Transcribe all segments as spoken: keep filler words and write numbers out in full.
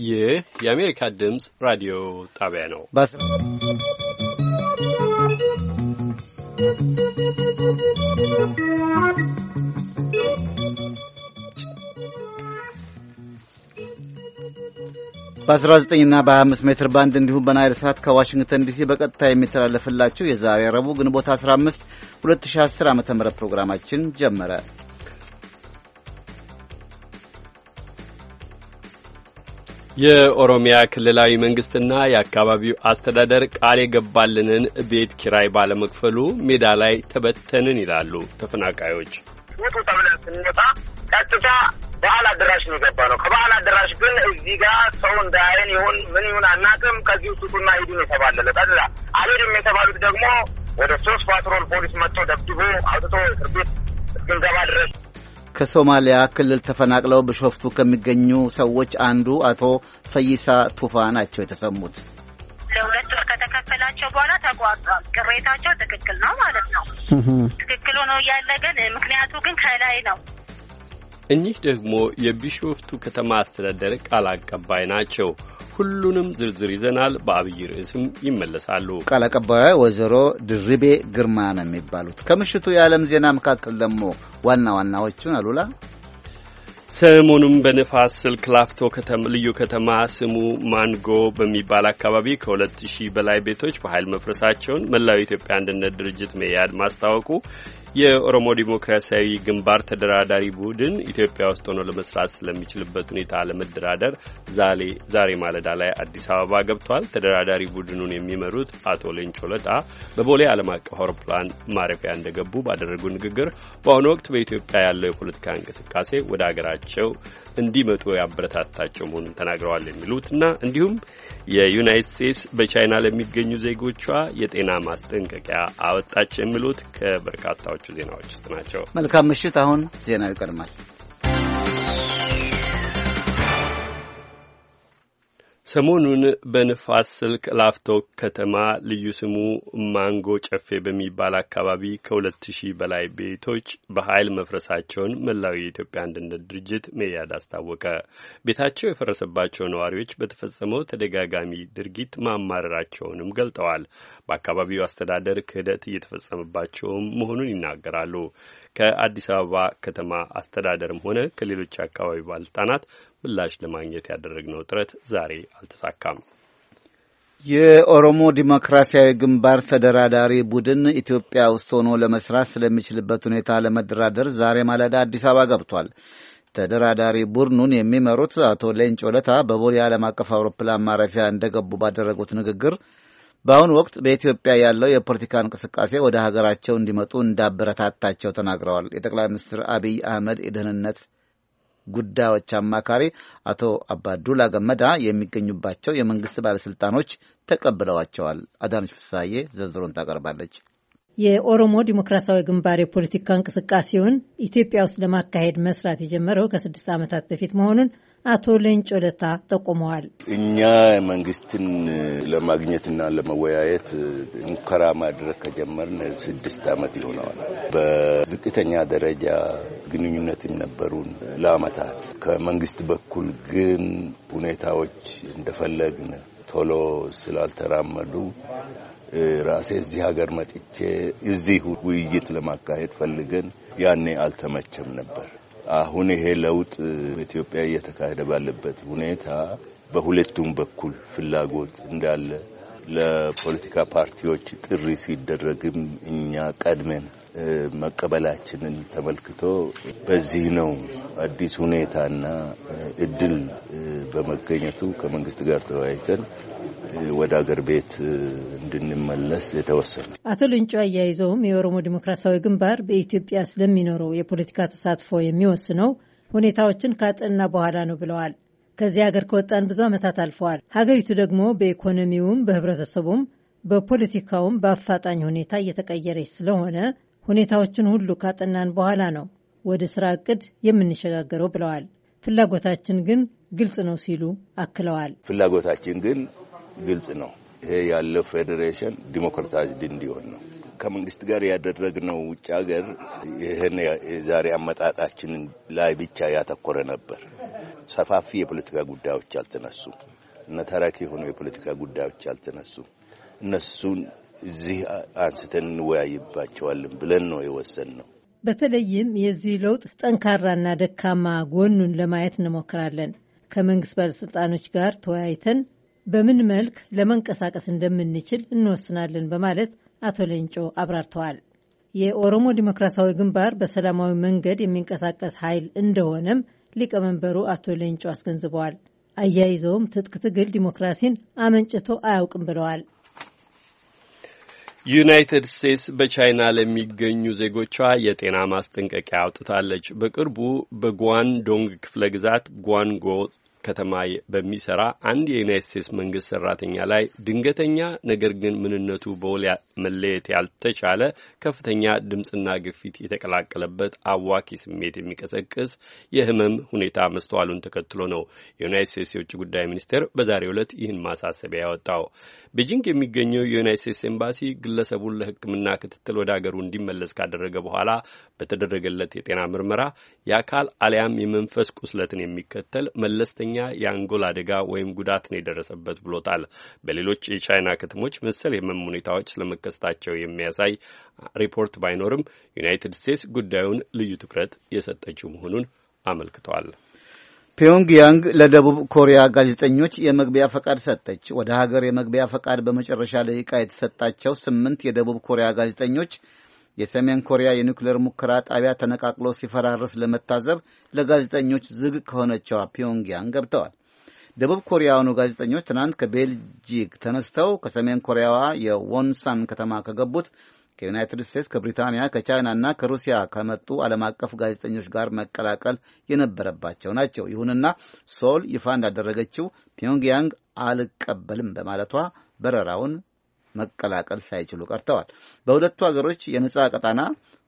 ይህ የአሜሪካ ድምጽ ራዲዮ ጣቢያ ነው። በ19 እና በ25 ሜትር ባንድ እንዲሁም በናይል ሳት ከዋሽንግተን ዲሲ በቀጥታ የሚተላለፍላችሁ የዛሬ ረቡዕ ግንቦት አስራ አምስት ሁለት ሺህ አስር ዓመተ ምህረት ፕሮግራማችን ጀመረ። የኦሮሚያ ክልላዊ መንግስትና የአካባቢው አስተዳደር ቃል የገባልንን ቤት ኪራይ ባለመክፈሉ ሜዳ ላይ ተበተንን ይላሉ ተፈናቃዮች። ውጡ ተብለን ስንወጣ ቀጥታ በዓል አዳራሽ ነው የገባነው። ከበዓል አዳራሽ ግን እዚህ ጋር ሰው እንዳይን ይሁን ምን ይሁን አናውቅም። ከዚህ ውጡና ሂዱ የተባለለ ቀጥታ አልሄድም የተባሉት ደግሞ ወደ ሶስት ፓትሮል ፖሊስ መጥቶ ደብድቦ አውጥቶ እስር ቤት እስክንገባ ድረስ። ከሶማሊያ ክልል ተፈናቅለው በሾፍቱ ከሚገኙ ሰዎች አንዱ አቶ ፈይሳ ቱፋ ናቸው የተሰሙት። ለሁለት ወር ከተከፈላቸው በኋላ ተቋርጧል። ቅሬታቸው ትክክል ነው ማለት ነው። ትክክል ሆኖ እያለ ግን ምክንያቱ ግን ከላይ ነው። እኚህ ደግሞ የቢሾፍቱ ከተማ አስተዳደር ቃል አቀባይ ናቸው። ሁሉንም ዝርዝር ይዘናል። በአብይ ርዕስም ይመለሳሉ። ቃል አቀባዩ ወይዘሮ ድርቤ ግርማ ነው የሚባሉት። ከምሽቱ የዓለም ዜና መካከል ደግሞ ዋና ዋናዎቹን አሉላ። ሰሞኑን በንፋስ ስልክ ላፍቶ ከተማ ልዩ ከተማ ስሙ ማንጎ በሚባል አካባቢ ከሁለት ሺህ በላይ ቤቶች በኃይል መፍረሳቸውን መላው የኢትዮጵያ አንድነት ድርጅት መኢአድ ማስታወቁ፣ የኦሮሞ ዲሞክራሲያዊ ግንባር ተደራዳሪ ቡድን ኢትዮጵያ ውስጥ ሆኖ ለመስራት ስለሚችልበት ሁኔታ ለመደራደር ዛሬ ዛሬ ማለዳ ላይ አዲስ አበባ ገብቷል። ተደራዳሪ ቡድኑን የሚመሩት አቶ ሌንጮ ለታ በቦሌ ዓለም አቀፍ አውሮፕላን ማረፊያ እንደገቡ ባደረጉ ንግግር በአሁኑ ወቅት በኢትዮጵያ ያለው የፖለቲካ እንቅስቃሴ ወደ አገራቸው እንዲመጡ ያበረታታቸው መሆኑን ተናግረዋል። የሚሉትና እንዲሁም የዩናይትድ ስቴትስ በቻይና ለሚገኙ ዜጎቿ የጤና ማስጠንቀቂያ አወጣች የሚሉት ከበርካታዎቹ ዜናዎች ውስጥ ናቸው። መልካም ምሽት። አሁን ዜናው ይቀርማል። ሰሞኑን በንፋስ ስልክ ላፍቶ ከተማ ልዩ ስሙ ማንጎ ጨፌ በሚባል አካባቢ ከሁለት ሺህ በላይ ቤቶች በኃይል መፍረሳቸውን መላው የኢትዮጵያ አንድነት ድርጅት መኢአድ አስታወቀ። ቤታቸው የፈረሰባቸው ነዋሪዎች በተፈጸመው ተደጋጋሚ ድርጊት ማማረራቸውንም ገልጠዋል። በአካባቢው አስተዳደር ክህደት እየተፈጸመባቸውም መሆኑን ይናገራሉ። ከአዲስ አበባ ከተማ አስተዳደርም ሆነ ከሌሎች አካባቢ ባለስልጣናት ምላሽ ለማግኘት ያደረግነው ጥረት ዛሬ አልተሳካም። የኦሮሞ ዲሞክራሲያዊ ግንባር ተደራዳሪ ቡድን ኢትዮጵያ ውስጥ ሆኖ ለመስራት ስለሚችልበት ሁኔታ ለመደራደር ዛሬ ማለዳ አዲስ አበባ ገብቷል። ተደራዳሪ ቡድኑን የሚመሩት አቶ ሌንጮ ለታ በቦሌ ዓለም አቀፍ አውሮፕላን ማረፊያ እንደገቡ ባደረጉት ንግግር በአሁኑ ወቅት በኢትዮጵያ ያለው የፖለቲካ እንቅስቃሴ ወደ ሀገራቸው እንዲመጡ እንዳበረታታቸው ተናግረዋል። የጠቅላይ ሚኒስትር አብይ አህመድ የደህንነት ጉዳዮች አማካሪ አቶ አባዱላ ገመዳ የሚገኙባቸው የመንግስት ባለስልጣኖች ተቀብለዋቸዋል። አዳነች ፍሳዬ ዝርዝሩን ታቀርባለች። የኦሮሞ ዲሞክራሲያዊ ግንባር የፖለቲካ እንቅስቃሴውን ኢትዮጵያ ውስጥ ለማካሄድ መስራት የጀመረው ከስድስት ዓመታት በፊት መሆኑን አቶ ሌንጮ ለታ ጠቁመዋል። እኛ መንግስትን ለማግኘትና ለመወያየት ሙከራ ማድረግ ከጀመርን ስድስት ዓመት ይሆናል። በዝቅተኛ ደረጃ ግንኙነት ነበሩን ለዓመታት። ከመንግስት በኩል ግን ሁኔታዎች እንደፈለግን ቶሎ ስላልተራመዱ ራሴ እዚህ ሀገር መጥቼ እዚህ ውይይት ለማካሄድ ፈልገን ያኔ አልተመቸም ነበር። አሁን ይሄ ለውጥ በኢትዮጵያ እየተካሄደ ባለበት ሁኔታ በሁለቱም በኩል ፍላጎት እንዳለ ለፖለቲካ ፓርቲዎች ጥሪ ሲደረግም እኛ ቀድመን መቀበላችንን ተመልክቶ በዚህ ነው አዲስ ሁኔታና እድል በመገኘቱ ከመንግስት ጋር ተወያይተን ወደ አገር ቤት እንድንመለስ የተወሰነ። አቶ ሌንጮ አያይዘውም የኦሮሞ ዲሞክራሲያዊ ግንባር በኢትዮጵያ ስለሚኖረው የፖለቲካ ተሳትፎ የሚወስነው ሁኔታዎችን ካጠና በኋላ ነው ብለዋል። ከዚህ ሀገር ከወጣን ብዙ ዓመታት አልፈዋል። ሀገሪቱ ደግሞ በኢኮኖሚውም በህብረተሰቡም በፖለቲካውም በአፋጣኝ ሁኔታ እየተቀየረች ስለሆነ ሁኔታዎችን ሁሉ ካጠናን በኋላ ነው ወደ ስራ እቅድ የምንሸጋገረው ብለዋል። ፍላጎታችን ግን ግልጽ ነው ሲሉ አክለዋል። ፍላጎታችን ግን ግልጽ ነው። ይሄ ያለው ፌዴሬሽን ዲሞክራታይዝድ እንዲሆን ነው። ከመንግስት ጋር ያደረግነው ውጭ ሀገር ይሄን ዛሬ አመጣጣችን ላይ ብቻ ያተኮረ ነበር። ሰፋፊ የፖለቲካ ጉዳዮች አልተነሱም። እና ተራኪ የሆኑ የፖለቲካ ጉዳዮች አልተነሱም። እነሱን እዚህ አንስተን እንወያይባቸዋለን ብለን ነው የወሰንነው። በተለይም የዚህ ለውጥ ጠንካራና ደካማ ጎኑን ለማየት እንሞክራለን። ከመንግስት ባለስልጣኖች ጋር ተወያይተን በምን መልክ ለመንቀሳቀስ እንደምንችል እንወስናለን በማለት አቶ ሌንጮ አብራርተዋል። የኦሮሞ ዲሞክራሲያዊ ግንባር በሰላማዊ መንገድ የሚንቀሳቀስ ኃይል እንደሆነም ሊቀመንበሩ አቶ ሌንጮ አስገንዝበዋል። አያይዘውም ትጥቅ ትግል ዲሞክራሲን አመንጭቶ አያውቅም ብለዋል። ዩናይትድ ስቴትስ በቻይና ለሚገኙ ዜጎቿ የጤና ማስጠንቀቂያ አውጥታለች። በቅርቡ በጓንዶንግ ክፍለ ግዛት ጓንጎ ከተማ በሚሰራ አንድ የዩናይትድ ስቴትስ መንግስት ሰራተኛ ላይ ድንገተኛ ነገር ግን ምንነቱ በውል መለየት ያልተቻለ ከፍተኛ ድምጽና ግፊት የተቀላቀለበት አዋኪ ስሜት የሚቀሰቅስ የህመም ሁኔታ መስተዋሉን ተከትሎ ነው የዩናይትድ ስቴትስ የውጭ ጉዳይ ሚኒስቴር በዛሬው ዕለት ይህን ማሳሰቢያ ያወጣው። ቤጂንግ የሚገኘው የዩናይትድ ስቴትስ ኤምባሲ ግለሰቡን ለሕክምና ክትትል ወደ አገሩ እንዲመለስ ካደረገ በኋላ በተደረገለት የጤና ምርመራ የአካል አሊያም የመንፈስ ቁስለትን የሚከተል መለስተኛ የአንጎል አደጋ ወይም ጉዳት ነው የደረሰበት ብሎታል። በሌሎች የቻይና ከተሞች መሰል የህመም ሁኔታዎች ስለመከሰታቸው የሚያሳይ ሪፖርት ባይኖርም ዩናይትድ ስቴትስ ጉዳዩን ልዩ ትኩረት የሰጠችው መሆኑን አመልክቷል። ፒዮንግያንግ ለደቡብ ኮሪያ ጋዜጠኞች የመግቢያ ፈቃድ ሰጠች። ወደ ሀገር የመግቢያ ፈቃድ በመጨረሻ ደቂቃ የተሰጣቸው ስምንት የደቡብ ኮሪያ ጋዜጠኞች የሰሜን ኮሪያ የኒውክሌር ሙከራ ጣቢያ ተነቃቅሎ ሲፈራርስ ለመታዘብ ለጋዜጠኞች ዝግ ከሆነችው ፒዮንግያንግ ገብተዋል። ደቡብ ኮሪያውያኑ ጋዜጠኞች ትናንት ከቤልጂክ ተነስተው ከሰሜን ኮሪያዋ የዎንሳን ከተማ ከገቡት ከዩናይትድ ስቴትስ፣ ከብሪታንያ፣ ከቻይናና ከሩሲያ ከመጡ ዓለም አቀፍ ጋዜጠኞች ጋር መቀላቀል የነበረባቸው ናቸው። ይሁንና ሶል ይፋ እንዳደረገችው ፒዮንግያንግ አልቀበልም በማለቷ በረራውን መቀላቀል ሳይችሉ ቀርተዋል። በሁለቱ ሀገሮች የነጻ ቀጣና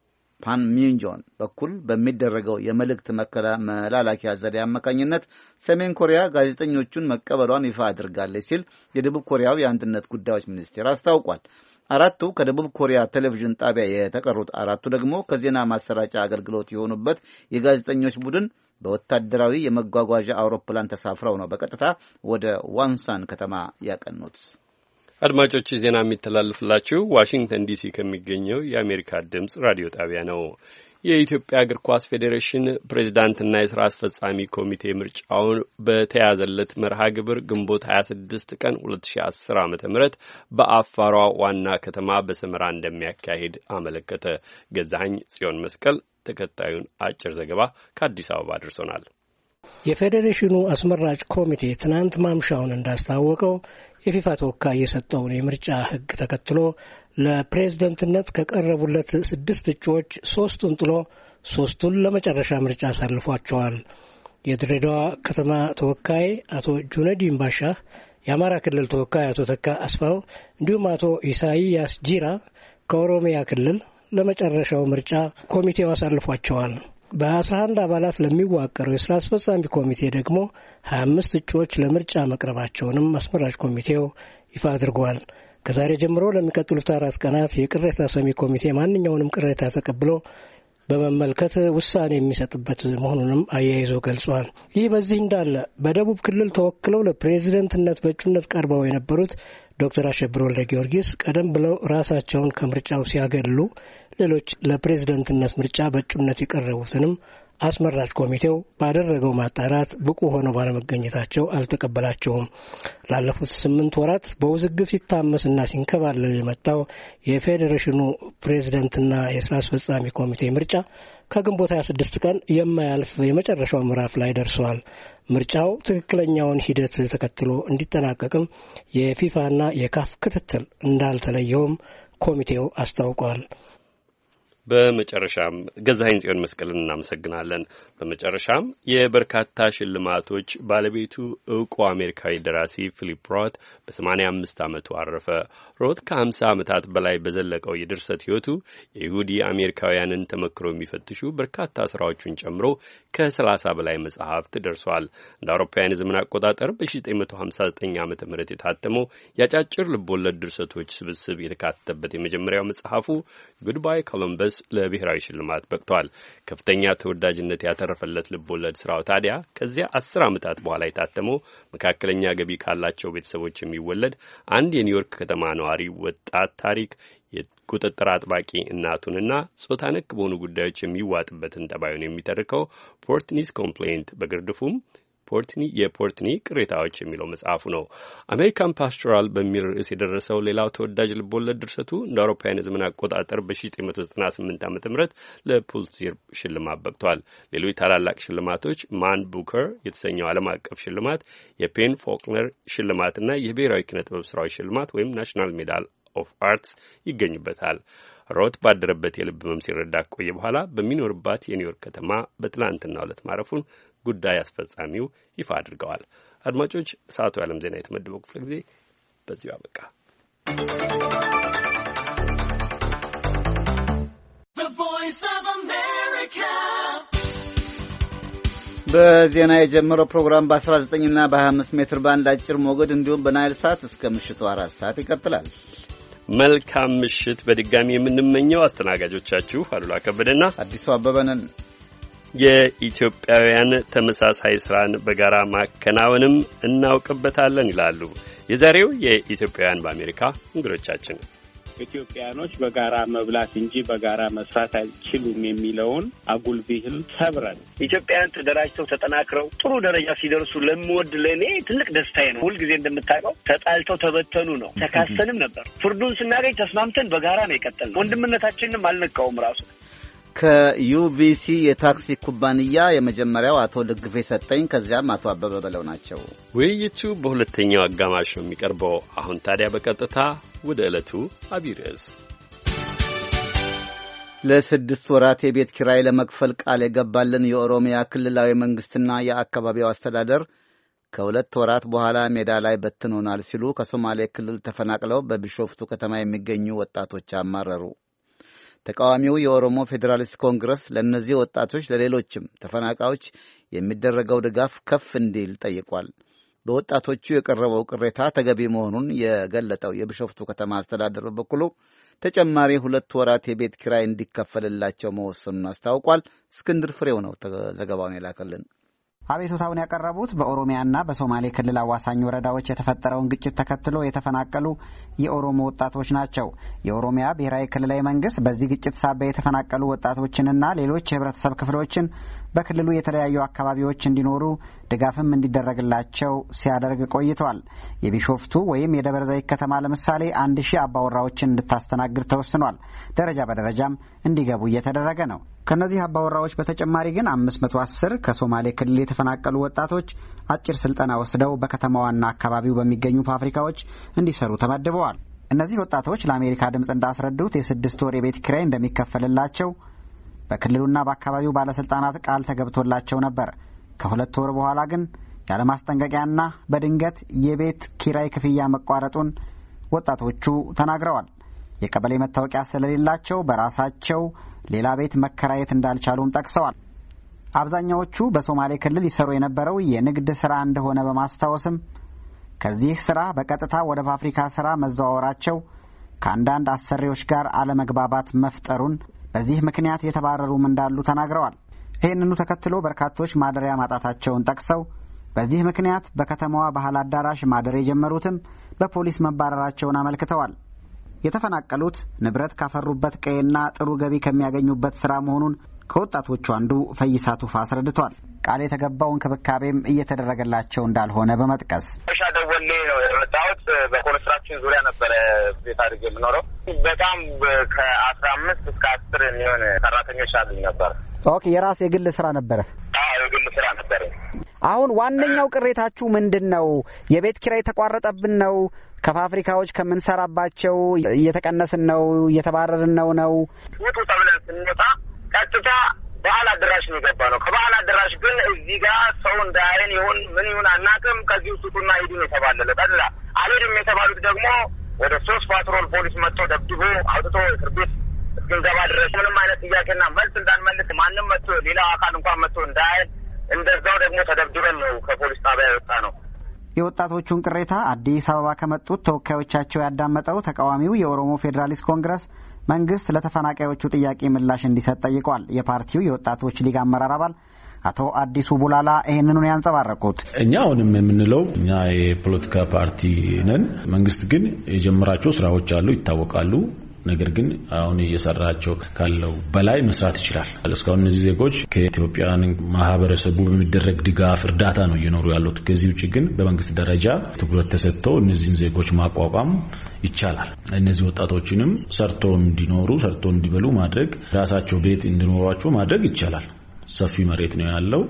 ፓንሚንጆን በኩል በሚደረገው የመልእክት መላላኪያ ዘዴ አማካኝነት ሰሜን ኮሪያ ጋዜጠኞቹን መቀበሏን ይፋ አድርጋለች ሲል የደቡብ ኮሪያው የአንድነት ጉዳዮች ሚኒስቴር አስታውቋል። አራቱ ከደቡብ ኮሪያ ቴሌቪዥን ጣቢያ የተቀሩት አራቱ ደግሞ ከዜና ማሰራጫ አገልግሎት የሆኑበት የጋዜጠኞች ቡድን በወታደራዊ የመጓጓዣ አውሮፕላን ተሳፍረው ነው በቀጥታ ወደ ዋንሳን ከተማ ያቀኑት። አድማጮች ዜና የሚተላለፍላችሁ ዋሽንግተን ዲሲ ከሚገኘው የአሜሪካ ድምጽ ራዲዮ ጣቢያ ነው። የኢትዮጵያ እግር ኳስ ፌዴሬሽን ፕሬዝዳንትና የሥራ አስፈጻሚ ኮሚቴ ምርጫውን በተያዘለት መርሃ ግብር ግንቦት ሀያ ስድስት ቀን ሁለት ሺህ አስር ዓመተ ምህረት በአፋሯ ዋና ከተማ በሰመራ እንደሚያካሂድ አመለከተ። ገዛኸኝ ጽዮን መስቀል ተከታዩን አጭር ዘገባ ከአዲስ አበባ አድርሶናል። የፌዴሬሽኑ አስመራጭ ኮሚቴ ትናንት ማምሻውን እንዳስታወቀው የፊፋ ተወካይ የሰጠውን የምርጫ ሕግ ተከትሎ ለፕሬዝደንትነት ከቀረቡለት ስድስት እጩዎች ሶስቱን ጥሎ ሶስቱን ለመጨረሻ ምርጫ አሳልፏቸዋል። የድሬዳዋ ከተማ ተወካይ አቶ ጁነዲን ባሻህ፣ የአማራ ክልል ተወካይ አቶ ተካ አስፋው እንዲሁም አቶ ኢሳይያስ ጂራ ከኦሮሚያ ክልል ለመጨረሻው ምርጫ ኮሚቴው አሳልፏቸዋል። በአስራ አንድ አባላት ለሚዋቀረው የሥራ አስፈጻሚ ኮሚቴ ደግሞ ሀያ አምስት እጩዎች ለምርጫ መቅረባቸውንም አስመራጭ ኮሚቴው ይፋ አድርጓል። ከዛሬ ጀምሮ ለሚቀጥሉት አራት ቀናት የቅሬታ ሰሚ ኮሚቴ ማንኛውንም ቅሬታ ተቀብሎ በመመልከት ውሳኔ የሚሰጥበት መሆኑንም አያይዞ ገልጿል። ይህ በዚህ እንዳለ በደቡብ ክልል ተወክለው ለፕሬዝደንትነት በእጩነት ቀርበው የነበሩት ዶክተር አሸብር ወልደ ጊዮርጊስ ቀደም ብለው ራሳቸውን ከምርጫው ሲያገሉ ሌሎች ለፕሬዝደንትነት ምርጫ በእጩነት የቀረቡትንም አስመራጭ ኮሚቴው ባደረገው ማጣራት ብቁ ሆነው ባለመገኘታቸው አልተቀበላቸውም። ላለፉት ስምንት ወራት በውዝግብ ሲታመስና ሲንከባለል የመጣው የፌዴሬሽኑ ፕሬዝደንትና የሥራ አስፈጻሚ ኮሚቴ ምርጫ ከግንቦት ሀያ ስድስት ቀን የማያልፍ የመጨረሻው ምዕራፍ ላይ ደርሷል። ምርጫው ትክክለኛውን ሂደት ተከትሎ እንዲጠናቀቅም የፊፋና የካፍ ክትትል እንዳልተለየውም ኮሚቴው አስታውቋል። በመጨረሻም ገዛኸኝ ጽዮን መስቀልን እናመሰግናለን። በመጨረሻም የበርካታ ሽልማቶች ባለቤቱ እውቁ አሜሪካዊ ደራሲ ፊሊፕ ሮት በሰማንያ አምስት ዓመቱ አረፈ። ሮት ከሀምሳ ዓመታት በላይ በዘለቀው የድርሰት ሕይወቱ የይሁዲ አሜሪካውያንን ተመክሮ የሚፈትሹ በርካታ ስራዎቹን ጨምሮ ከሰላሳ በላይ መጽሐፍት ደርሷል። እንደ አውሮፓውያን የዘመን አቆጣጠር በዘጠኝ መቶ ሀምሳ ዘጠኝ ዓመተ ምህረት የታተመው የአጫጭር ልቦለድ ድርሰቶች ስብስብ የተካተተበት የመጀመሪያው መጽሐፉ ጉድባይ ኮሎምበስ ለብሔራዊ ሽልማት በቅቷል። ከፍተኛ ተወዳጅነት ያተረፈለት ልቦለድ ስራው ታዲያ ከዚያ አስር ዓመታት በኋላ የታተመው መካከለኛ ገቢ ካላቸው ቤተሰቦች የሚወለድ አንድ የኒውዮርክ ከተማ ነዋሪ ወጣት ታሪክ የቁጥጥር አጥባቂ እናቱንና ጾታ ነክ በሆኑ ጉዳዮች የሚዋጥበትን ጠባዩን የሚተርከው ፖርትኒስ ኮምፕሌንት በግርድፉም ፖርትኒ የፖርትኒ ቅሬታዎች የሚለው መጽሐፉ ነው። አሜሪካን ፓስቶራል በሚል ርዕስ የደረሰው ሌላው ተወዳጅ ልቦለድ ድርሰቱ እንደ አውሮፓውያን የዘመን አቆጣጠር በ ዘጠኝ መቶ ዘጠና ስምንት ዓመተ ምህረት ለፑልትዘር ሽልማት በቅቷል። ሌሎች ታላላቅ ሽልማቶች ማን ቡከር የተሰኘው ዓለም አቀፍ ሽልማት፣ የፔን ፎክነር ሽልማትና የብሔራዊ ኪነ ጥበብ ስራዎች ሽልማት ወይም ናሽናል ሜዳል ኦፍ አርትስ ይገኙበታል። ሮት ባደረበት የልብ ህመም ሲረዳ ቆየ በኋላ በሚኖርባት የኒውዮርክ ከተማ በትላንትናው ዕለት ማረፉን ጉዳይ አስፈጻሚው ይፋ አድርገዋል። አድማጮች፣ ሰዓቱ የዓለም ዜና የተመደበው ክፍለ ጊዜ በዚሁ አበቃ። በዜና የጀመረው ፕሮግራም በአስራ ዘጠኝ እና በሀያ አምስት ሜትር ባንድ አጭር ሞገድ እንዲሁም በናይል ሳት እስከ ምሽቱ አራት ሰዓት ይቀጥላል። መልካም ምሽት በድጋሚ የምንመኘው አስተናጋጆቻችሁ አሉላ ከበደና አዲሱ አበበ ነን። የኢትዮጵያውያን ተመሳሳይ ስራን በጋራ ማከናወንም እናውቅበታለን ይላሉ የዛሬው የኢትዮጵያውያን በአሜሪካ እንግዶቻችን። ኢትዮጵያኖች በጋራ መብላት እንጂ በጋራ መስራት አይችሉም የሚለውን አጉል ብሂል ሰብረን ኢትዮጵያውያን ተደራጅተው ተጠናክረው ጥሩ ደረጃ ሲደርሱ ለምወድ ለኔ ትልቅ ደስታዬ ነው። ሁልጊዜ እንደምታውቀው ተጣልተው ተበተኑ ነው። ተካሰንም ነበር። ፍርዱን ስናገኝ ተስማምተን በጋራ ነው የቀጠልነው። ወንድምነታችንንም አልነካውም ራሱ። ከዩቪሲ የታክሲ ኩባንያ የመጀመሪያው አቶ ደግፌ ሰጠኝ፣ ከዚያም አቶ አበበ በለው ናቸው። ውይይቱ በሁለተኛው አጋማሽ ነው የሚቀርበው። አሁን ታዲያ በቀጥታ ወደ ዕለቱ አብይ ርዕስ። ለስድስት ወራት የቤት ኪራይ ለመክፈል ቃል የገባልን የኦሮሚያ ክልላዊ መንግስትና የአካባቢው አስተዳደር ከሁለት ወራት በኋላ ሜዳ ላይ በትኖናል ሲሉ ከሶማሌ ክልል ተፈናቅለው በቢሾፍቱ ከተማ የሚገኙ ወጣቶች አማረሩ። ተቃዋሚው የኦሮሞ ፌዴራሊስት ኮንግረስ ለእነዚህ ወጣቶች ለሌሎችም ተፈናቃዮች የሚደረገው ድጋፍ ከፍ እንዲል ጠይቋል። በወጣቶቹ የቀረበው ቅሬታ ተገቢ መሆኑን የገለጠው የቢሾፍቱ ከተማ አስተዳደር በበኩሉ ተጨማሪ ሁለት ወራት የቤት ኪራይ እንዲከፈልላቸው መወሰኑን አስታውቋል። እስክንድር ፍሬው ነው ዘገባውን የላከልን። አቤቱታውን ያቀረቡት በኦሮሚያና በሶማሌ ክልል አዋሳኝ ወረዳዎች የተፈጠረውን ግጭት ተከትሎ የተፈናቀሉ የኦሮሞ ወጣቶች ናቸው። የኦሮሚያ ብሔራዊ ክልላዊ መንግስት በዚህ ግጭት ሳቢያ የተፈናቀሉ ወጣቶችንና ሌሎች የህብረተሰብ ክፍሎችን በክልሉ የተለያዩ አካባቢዎች እንዲኖሩ ድጋፍም እንዲደረግላቸው ሲያደርግ ቆይቷል። የቢሾፍቱ ወይም የደብረ ዘይት ከተማ ለምሳሌ አንድ ሺህ አባወራዎችን እንድታስተናግድ ተወስኗል። ደረጃ በደረጃም እንዲገቡ እየተደረገ ነው። ከነዚህ አባወራዎች በተጨማሪ ግን አምስት መቶ አስር ከሶማሌ ክልል የተፈናቀሉ ወጣቶች አጭር ስልጠና ወስደው በከተማዋና አካባቢው በሚገኙ ፋብሪካዎች እንዲሰሩ ተመድበዋል። እነዚህ ወጣቶች ለአሜሪካ ድምፅ እንዳስረዱት የስድስት ወር የቤት ኪራይ እንደሚከፈልላቸው በክልሉና በአካባቢው ባለስልጣናት ቃል ተገብቶላቸው ነበር። ከሁለት ወር በኋላ ግን ያለማስጠንቀቂያና በድንገት የቤት ኪራይ ክፍያ መቋረጡን ወጣቶቹ ተናግረዋል። የቀበሌ መታወቂያ ስለሌላቸው በራሳቸው ሌላ ቤት መከራየት እንዳልቻሉም ጠቅሰዋል። አብዛኛዎቹ በሶማሌ ክልል ይሰሩ የነበረው የንግድ ስራ እንደሆነ በማስታወስም ከዚህ ስራ በቀጥታ ወደ ፋብሪካ ስራ መዘዋወራቸው ከአንዳንድ አሰሪዎች ጋር አለመግባባት መፍጠሩን፣ በዚህ ምክንያት የተባረሩም እንዳሉ ተናግረዋል። ይህንኑ ተከትሎ በርካቶች ማደሪያ ማጣታቸውን ጠቅሰው በዚህ ምክንያት በከተማዋ ባህል አዳራሽ ማደር የጀመሩትም በፖሊስ መባረራቸውን አመልክተዋል። የተፈናቀሉት ንብረት ካፈሩበት ቀይና ጥሩ ገቢ ከሚያገኙበት ስራ መሆኑን ከወጣቶቹ አንዱ ፈይሳ ቱፋ አስረድቷል። ቃል የተገባው እንክብካቤም እየተደረገላቸው እንዳልሆነ በመጥቀስ ሻ ደወሌ ነው የመጣሁት። በኮንስትራክሽን ዙሪያ ነበረ ቤት አድርጌ የምኖረው። በጣም ከአስራ አምስት እስከ አስር የሚሆን ሰራተኞች አሉኝ ነበር። ኦኬ፣ የራስ የግል ስራ ነበረ? አዎ፣ የግል ስራ ነበረ። አሁን ዋነኛው ቅሬታችሁ ምንድን ነው? የቤት ኪራይ ተቋረጠብን ነው? ከፋብሪካዎች ከምንሰራባቸው እየተቀነስን ነው? እየተባረርን ነው ነው? ውጡ ተብለን ስንወጣ ቀጥታ ባህል አዳራሽ ነው የገባ ነው። ከባህል አዳራሽ ግን እዚህ ጋር ሰው እንዳይን ይሁን ምን ይሁን አናውቅም። ከዚህ ውስጡና ሂዱን የተባለለ ቀጥታ አልሄድም የተባሉት ደግሞ ወደ ሶስት ፓትሮል ፖሊስ መጥቶ ደብድቦ አውጥቶ እስር ቤት እስክንገባ ድረስ ምንም አይነት ጥያቄና መልስ እንዳንመልስ ማንም መጥቶ ሌላ አካል እንኳን መጥቶ እንዳይን እንደዛው ደግሞ ተደብድበን ነው ከፖሊስ ጣቢያ የወጣ ነው። የወጣቶቹን ቅሬታ አዲስ አበባ ከመጡት ተወካዮቻቸው ያዳመጠው ተቃዋሚው የኦሮሞ ፌዴራሊስት ኮንግረስ መንግስት ለተፈናቃዮቹ ጥያቄ ምላሽ እንዲሰጥ ጠይቀዋል። የፓርቲው የወጣቶች ሊግ አመራር አባል አቶ አዲሱ ቡላላ ይሄንኑን ያንጸባረቁት እኛ አሁንም የምንለው እኛ የፖለቲካ ፓርቲ ነን። መንግስት ግን የጀመራቸው ስራዎች አሉ ይታወቃሉ። ነገር ግን አሁን እየሰራቸው ካለው በላይ መስራት ይችላል። እስካሁን እነዚህ ዜጎች ከኢትዮጵያን ማህበረሰቡ በሚደረግ ድጋፍ እርዳታ ነው እየኖሩ ያሉት። ከዚህ ውጪ ግን በመንግስት ደረጃ ትኩረት ተሰጥቶ እነዚህን ዜጎች ማቋቋም ይቻላል። እነዚህ ወጣቶችንም ሰርቶ እንዲኖሩ ሰርቶ እንዲበሉ ማድረግ ራሳቸው ቤት እንዲኖራቸው ማድረግ ይቻላል። ሰፊ መሬት ነው ያለው።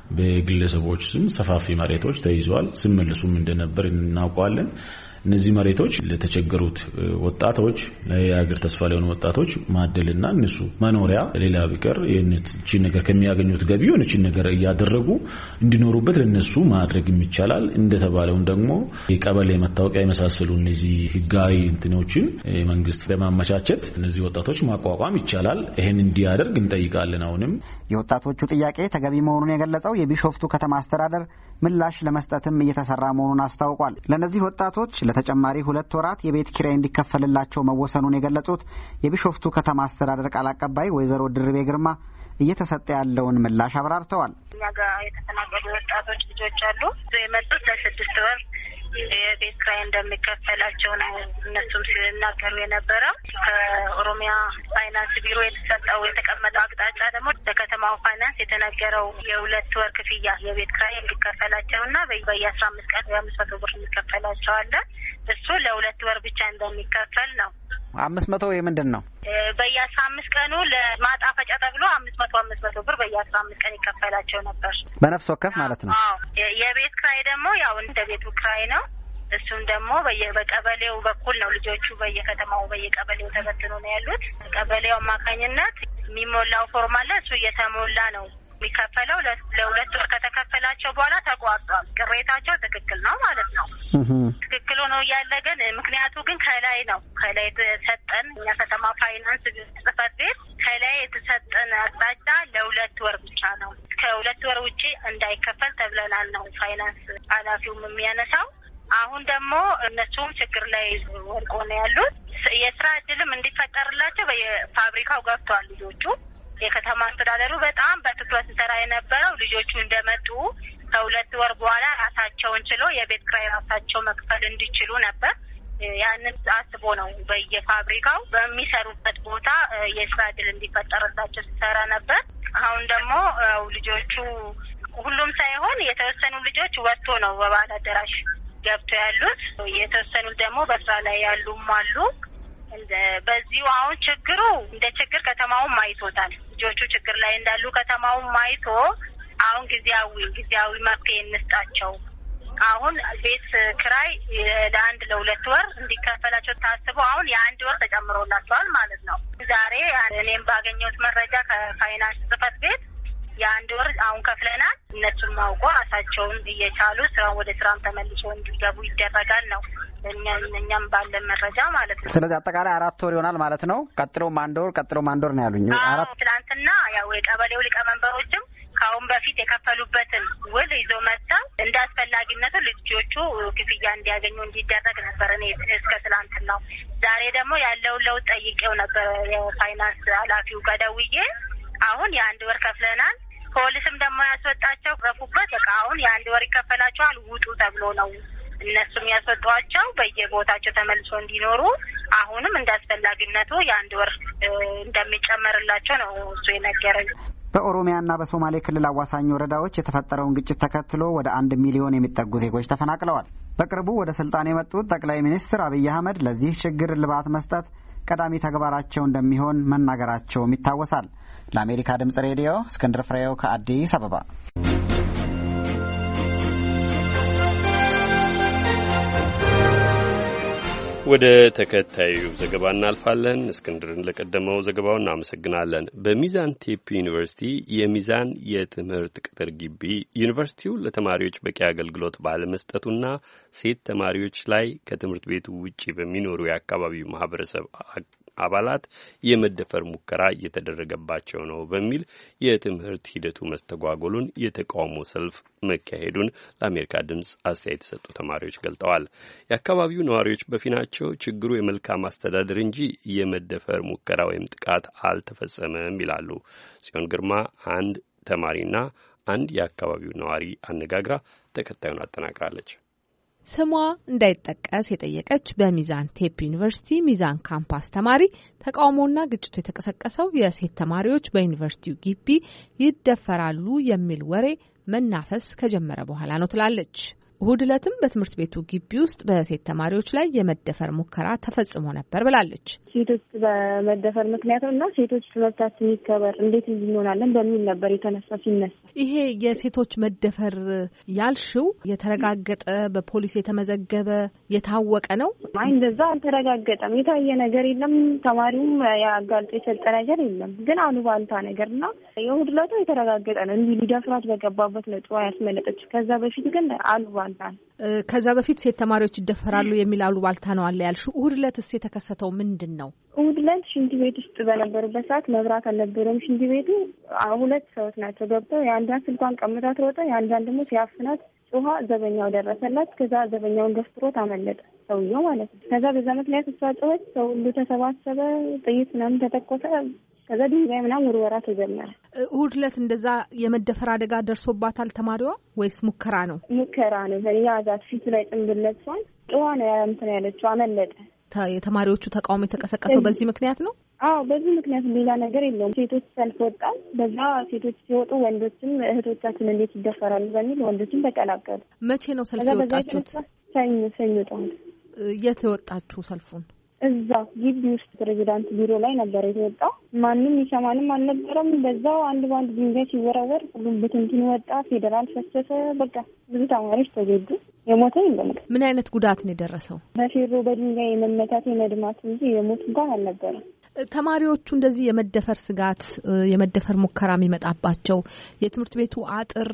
በግለሰቦች ስም ሰፋፊ መሬቶች ተይዘዋል። ስመልሱም እንደነበር እናውቃለን። እነዚህ መሬቶች ለተቸገሩት ወጣቶች ለሀገር ተስፋ ለሆኑ ወጣቶች ማደልና እነሱ መኖሪያ ሌላ ቢቀር የነቺ ነገር ከሚያገኙት ገቢ የሆነች ነገር እያደረጉ እንዲኖሩበት ለነሱ ማድረግ ይቻላል። እንደተባለው ደግሞ የቀበሌ መታወቂያ የመሳሰሉ እነዚህ ህጋዊ እንትኖችን መንግስት በማመቻቸት እነዚህ ወጣቶች ማቋቋም ይቻላል። ይሄን እንዲያደርግ እንጠይቃለን። አሁንም የወጣቶቹ ጥያቄ ተገቢ መሆኑን የገለጸው የቢሾፍቱ ከተማ አስተዳደር ምላሽ ለመስጠትም እየተሰራ መሆኑን አስታውቋል። ለነዚህ ወጣቶች ለተጨማሪ ሁለት ወራት የቤት ኪራይ እንዲከፈልላቸው መወሰኑን የገለጹት የቢሾፍቱ ከተማ አስተዳደር ቃል አቀባይ ወይዘሮ ድርቤ ግርማ እየተሰጠ ያለውን ምላሽ አብራርተዋል። እኛ ጋር የተፈናቀሉ ወጣቶች ልጆች አሉ። የመጡት ለስድስት ወር የቤት ኪራይ እንደሚከፈላቸው ነው እነሱም ሲናገሩ የነበረው። ከኦሮሚያ ፋይናንስ ቢሮ የተሰጠው የተቀመጠው አቅጣጫ ደግሞ ለከተማው ፋይናንስ የተነገረው የሁለት ወር ክፍያ የቤት ኪራይ እንዲከፈላቸውና በየአስራ አምስት ቀን የአምስት መቶ ብር የሚከፈላቸው አለ። እሱ ለሁለት ወር ብቻ እንደሚከፈል ነው። አምስት መቶ የምንድን ነው? በየአስራ አምስት ቀኑ ለማጣፈጫ ተብሎ አምስት መቶ አምስት መቶ ብር በየአስራ አምስት ቀን ይከፈላቸው ነበር። በነፍስ ወከፍ ማለት ነው። አዎ የቤት ኪራይ ደግሞ ያው እንደ ቤቱ ኪራይ ነው። እሱም ደግሞ በየበቀበሌው በኩል ነው። ልጆቹ በየከተማው በየቀበሌው ተበትኖ ነው ያሉት። ቀበሌው አማካኝነት የሚሞላው ፎርም አለ። እሱ እየተሞላ ነው የሚከፈለው። ለሁለት ወር ከተከፈላቸው በኋላ ተቋርጧል። ቅሬታቸው ትክክል ነው ማለት ነው። ትክክል ሆኖ እያለ ግን ምክንያቱ ግን ከላይ ነው። ከላይ የተሰጠን እኛ ከተማ ፋይናንስ ጽሕፈት ቤት ከላይ የተሰጠን አቅጣጫ ለሁለት ወር ብቻ ነው። ከሁለት ወር ውጪ እንዳይከፈል ተብለናል ነው ፋይናንስ ኃላፊውም የሚያነሳው። አሁን ደግሞ እነሱም ችግር ላይ ወድቆ ነው ያሉት። የስራ እድልም እንዲፈጠርላቸው በየፋብሪካው ገብተዋል ልጆቹ። የከተማ አስተዳደሩ በጣም በትኩረት ሰራ የነበረው ልጆቹ እንደመጡ ከሁለት ወር በኋላ ራሳቸውን ችሎ የቤት ኪራይ ራሳቸው መክፈል እንዲችሉ ነበር። ያንን አስቦ ነው በየፋብሪካው በሚሰሩበት ቦታ የስራ እድል እንዲፈጠርላቸው ሲሰራ ነበር። አሁን ደግሞ ልጆቹ ሁሉም ሳይሆን የተወሰኑ ልጆች ወጥቶ ነው በባህል አዳራሽ ገብቶ ያሉት። የተወሰኑ ደግሞ በስራ ላይ ያሉም አሉ። በዚሁ አሁን ችግሩ እንደ ችግር ከተማውም አይቶታል። ልጆቹ ችግር ላይ እንዳሉ ከተማውም አይቶ አሁን ጊዜያዊ ጊዜያዊ መፍትሄ እንስጣቸው። አሁን ቤት ኪራይ ለአንድ ለሁለት ወር እንዲከፈላቸው ታስቦ አሁን የአንድ ወር ተጨምሮላቸዋል ማለት ነው። ዛሬ እኔም ባገኘሁት መረጃ ከፋይናንስ ጽሕፈት ቤት የአንድ ወር አሁን ከፍለናል። እነሱም አውቆ ራሳቸውን እየቻሉ ስራ ወደ ስራም ተመልሶ እንዲገቡ ይደረጋል ነው እኛም ባለን መረጃ ማለት ነው። ስለዚህ አጠቃላይ አራት ወር ይሆናል ማለት ነው። ቀጥሎም አንድ ወር ቀጥሎም አንድ ወር ነው ያሉኝ። አራት ትናንትና ያው የቀበሌው ሊቀመንበሮችም ከአሁን በፊት የከፈሉበትን ውል ይዞ መጥተው እንደ አስፈላጊነቱ ልጆቹ ክፍያ እንዲያገኙ እንዲደረግ ነበር እኔ እስከ ትናንትናው። ዛሬ ደግሞ ያለውን ለውጥ ጠይቄው ነበር የፋይናንስ ኃላፊው ጋር ደውዬ አሁን የአንድ ወር ከፍለናል። ፖሊስም ደግሞ ያስወጣቸው ረፉበት በቃ አሁን የአንድ ወር ይከፈላቸዋል ውጡ ተብሎ ነው እነሱም ያስወጧቸው በየቦታቸው ተመልሶ እንዲኖሩ። አሁንም እንዳስፈላጊነቱ የአንድ ወር እንደሚጨመርላቸው ነው እሱ የነገረኝ። በኦሮሚያና በሶማሌ ክልል አዋሳኝ ወረዳዎች የተፈጠረውን ግጭት ተከትሎ ወደ አንድ ሚሊዮን የሚጠጉ ዜጎች ተፈናቅለዋል። በቅርቡ ወደ ስልጣን የመጡት ጠቅላይ ሚኒስትር አብይ አህመድ ለዚህ ችግር እልባት መስጠት ቀዳሚ ተግባራቸው እንደሚሆን መናገራቸውም ይታወሳል። ለአሜሪካ ድምጽ ሬዲዮ እስክንድር ፍሬው ከአዲስ አበባ። ወደ ተከታዩ ዘገባ እናልፋለን። እስክንድርን ለቀደመው ዘገባው እናመሰግናለን። በሚዛን ቴፒ ዩኒቨርሲቲ የሚዛን የትምህርት ቅጥር ግቢ ዩኒቨርሲቲው ለተማሪዎች በቂ አገልግሎት ባለመስጠቱና ሴት ተማሪዎች ላይ ከትምህርት ቤቱ ውጪ በሚኖሩ የአካባቢው ማህበረሰብ አባላት የመደፈር ሙከራ እየተደረገባቸው ነው በሚል የትምህርት ሂደቱ መስተጓጎሉን የተቃውሞ ሰልፍ መካሄዱን ለአሜሪካ ድምፅ አስተያየት የሰጡ ተማሪዎች ገልጠዋል። የአካባቢው ነዋሪዎች በፊናቸው ችግሩ የመልካም አስተዳደር እንጂ የመደፈር ሙከራ ወይም ጥቃት አልተፈጸመም ይላሉ። ጽዮን ግርማ አንድ ተማሪና አንድ የአካባቢው ነዋሪ አነጋግራ ተከታዩን አጠናቅራለች። ስሟ እንዳይጠቀስ የጠየቀች በሚዛን ቴፕ ዩኒቨርሲቲ ሚዛን ካምፓስ ተማሪ ተቃውሞና ግጭቱ የተቀሰቀሰው የሴት ተማሪዎች በዩኒቨርሲቲው ግቢ ይደፈራሉ የሚል ወሬ መናፈስ ከጀመረ በኋላ ነው ትላለች። እሁድ ዕለትም በትምህርት ቤቱ ግቢ ውስጥ በሴት ተማሪዎች ላይ የመደፈር ሙከራ ተፈጽሞ ነበር ብላለች። ሴቶች በመደፈር ምክንያት እና ሴቶች መብታችን ይከበር እንዴት እንሆናለን በሚል ነበር የተነሳ ሲነሳ። ይሄ የሴቶች መደፈር ያልሽው የተረጋገጠ በፖሊስ የተመዘገበ የታወቀ ነው? አይ እንደዛ አልተረጋገጠም። የታየ ነገር የለም። ተማሪውም ያጋልጦ የሰጠ ነገር የለም። ግን አሉባልታ ነገርና የእሁድ ዕለቱ የተረጋገጠ ነው። እንዲህ ሊደፍራት በገባበት ነው ጥዋ ያስመለጠች። ከዛ በፊት ግን አሉባልታ ከዛ በፊት ሴት ተማሪዎች ይደፈራሉ የሚል አሉባልታ ነው አለ ያልሽው። እሁድ ዕለትስ የተከሰተው ምንድን ነው? እሁድ ዕለት ሽንት ቤት ውስጥ በነበሩበት ሰዓት መብራት አልነበረም። ሽንት ቤቱ ሁለት ሰዎች ናቸው ገብተው የአንዷን ስልኳን ቀምታት ሮጠ፣ የአንዷን ደግሞ ሲያፍናት ጮኻ ዘበኛው ደረሰላት። ከዛ ዘበኛውን ገፍትሮት አመለጠ ሰውየው ማለት ነው። ከዛ በዛ ምክንያት እሷ ጮኸች፣ ሰው ሁሉ ተሰባሰበ፣ ጥይት ምናምን ተተኮሰ። ከዛ ድንጋይ ምናምን ውርወራ ተጀመረ። እሁድ ዕለት እንደዛ የመደፈር አደጋ ደርሶባታል ተማሪዋ ወይስ ሙከራ ነው? ሙከራ ነው። ያዛት ፊቱ ላይ ጥንብለት ሲሆን ጮኸ ነው እንትን ያለችው፣ አመለጠ። የተማሪዎቹ ተቃውሞ የተቀሰቀሰው በዚህ ምክንያት ነው? አዎ በዚህ ምክንያት፣ ሌላ ነገር የለውም። ሴቶች ሰልፍ ወጣል። በዛ ሴቶች ሲወጡ ወንዶችም እህቶቻችን እንዴት ይደፈራሉ በሚል ወንዶችም ተቀላቀሉ። መቼ ነው ሰልፍ የወጣችሁት? ሰኞ ሰኞ ጠዋት። የት የወጣችሁ ሰልፉን? እዛ ግቢ ውስጥ ፕሬዚዳንት ቢሮ ላይ ነበር የተወጣው። ማንም ይሰማንም አልነበረም። በዛው አንድ ባንድ ድንጋይ ሲወረወር ሁሉም ብትንትን ወጣ። ፌዴራል ፈሰሰ። በቃ ብዙ ተማሪዎች ተጎዱ። የሞተ የለም። ምን አይነት ጉዳት ነው የደረሰው? በፌሮ በድንጋይ የመመታት የመድማት እንጂ የሞት እንኳን አልነበረም። ተማሪዎቹ እንደዚህ የመደፈር ስጋት የመደፈር ሙከራ የሚመጣባቸው የትምህርት ቤቱ አጥር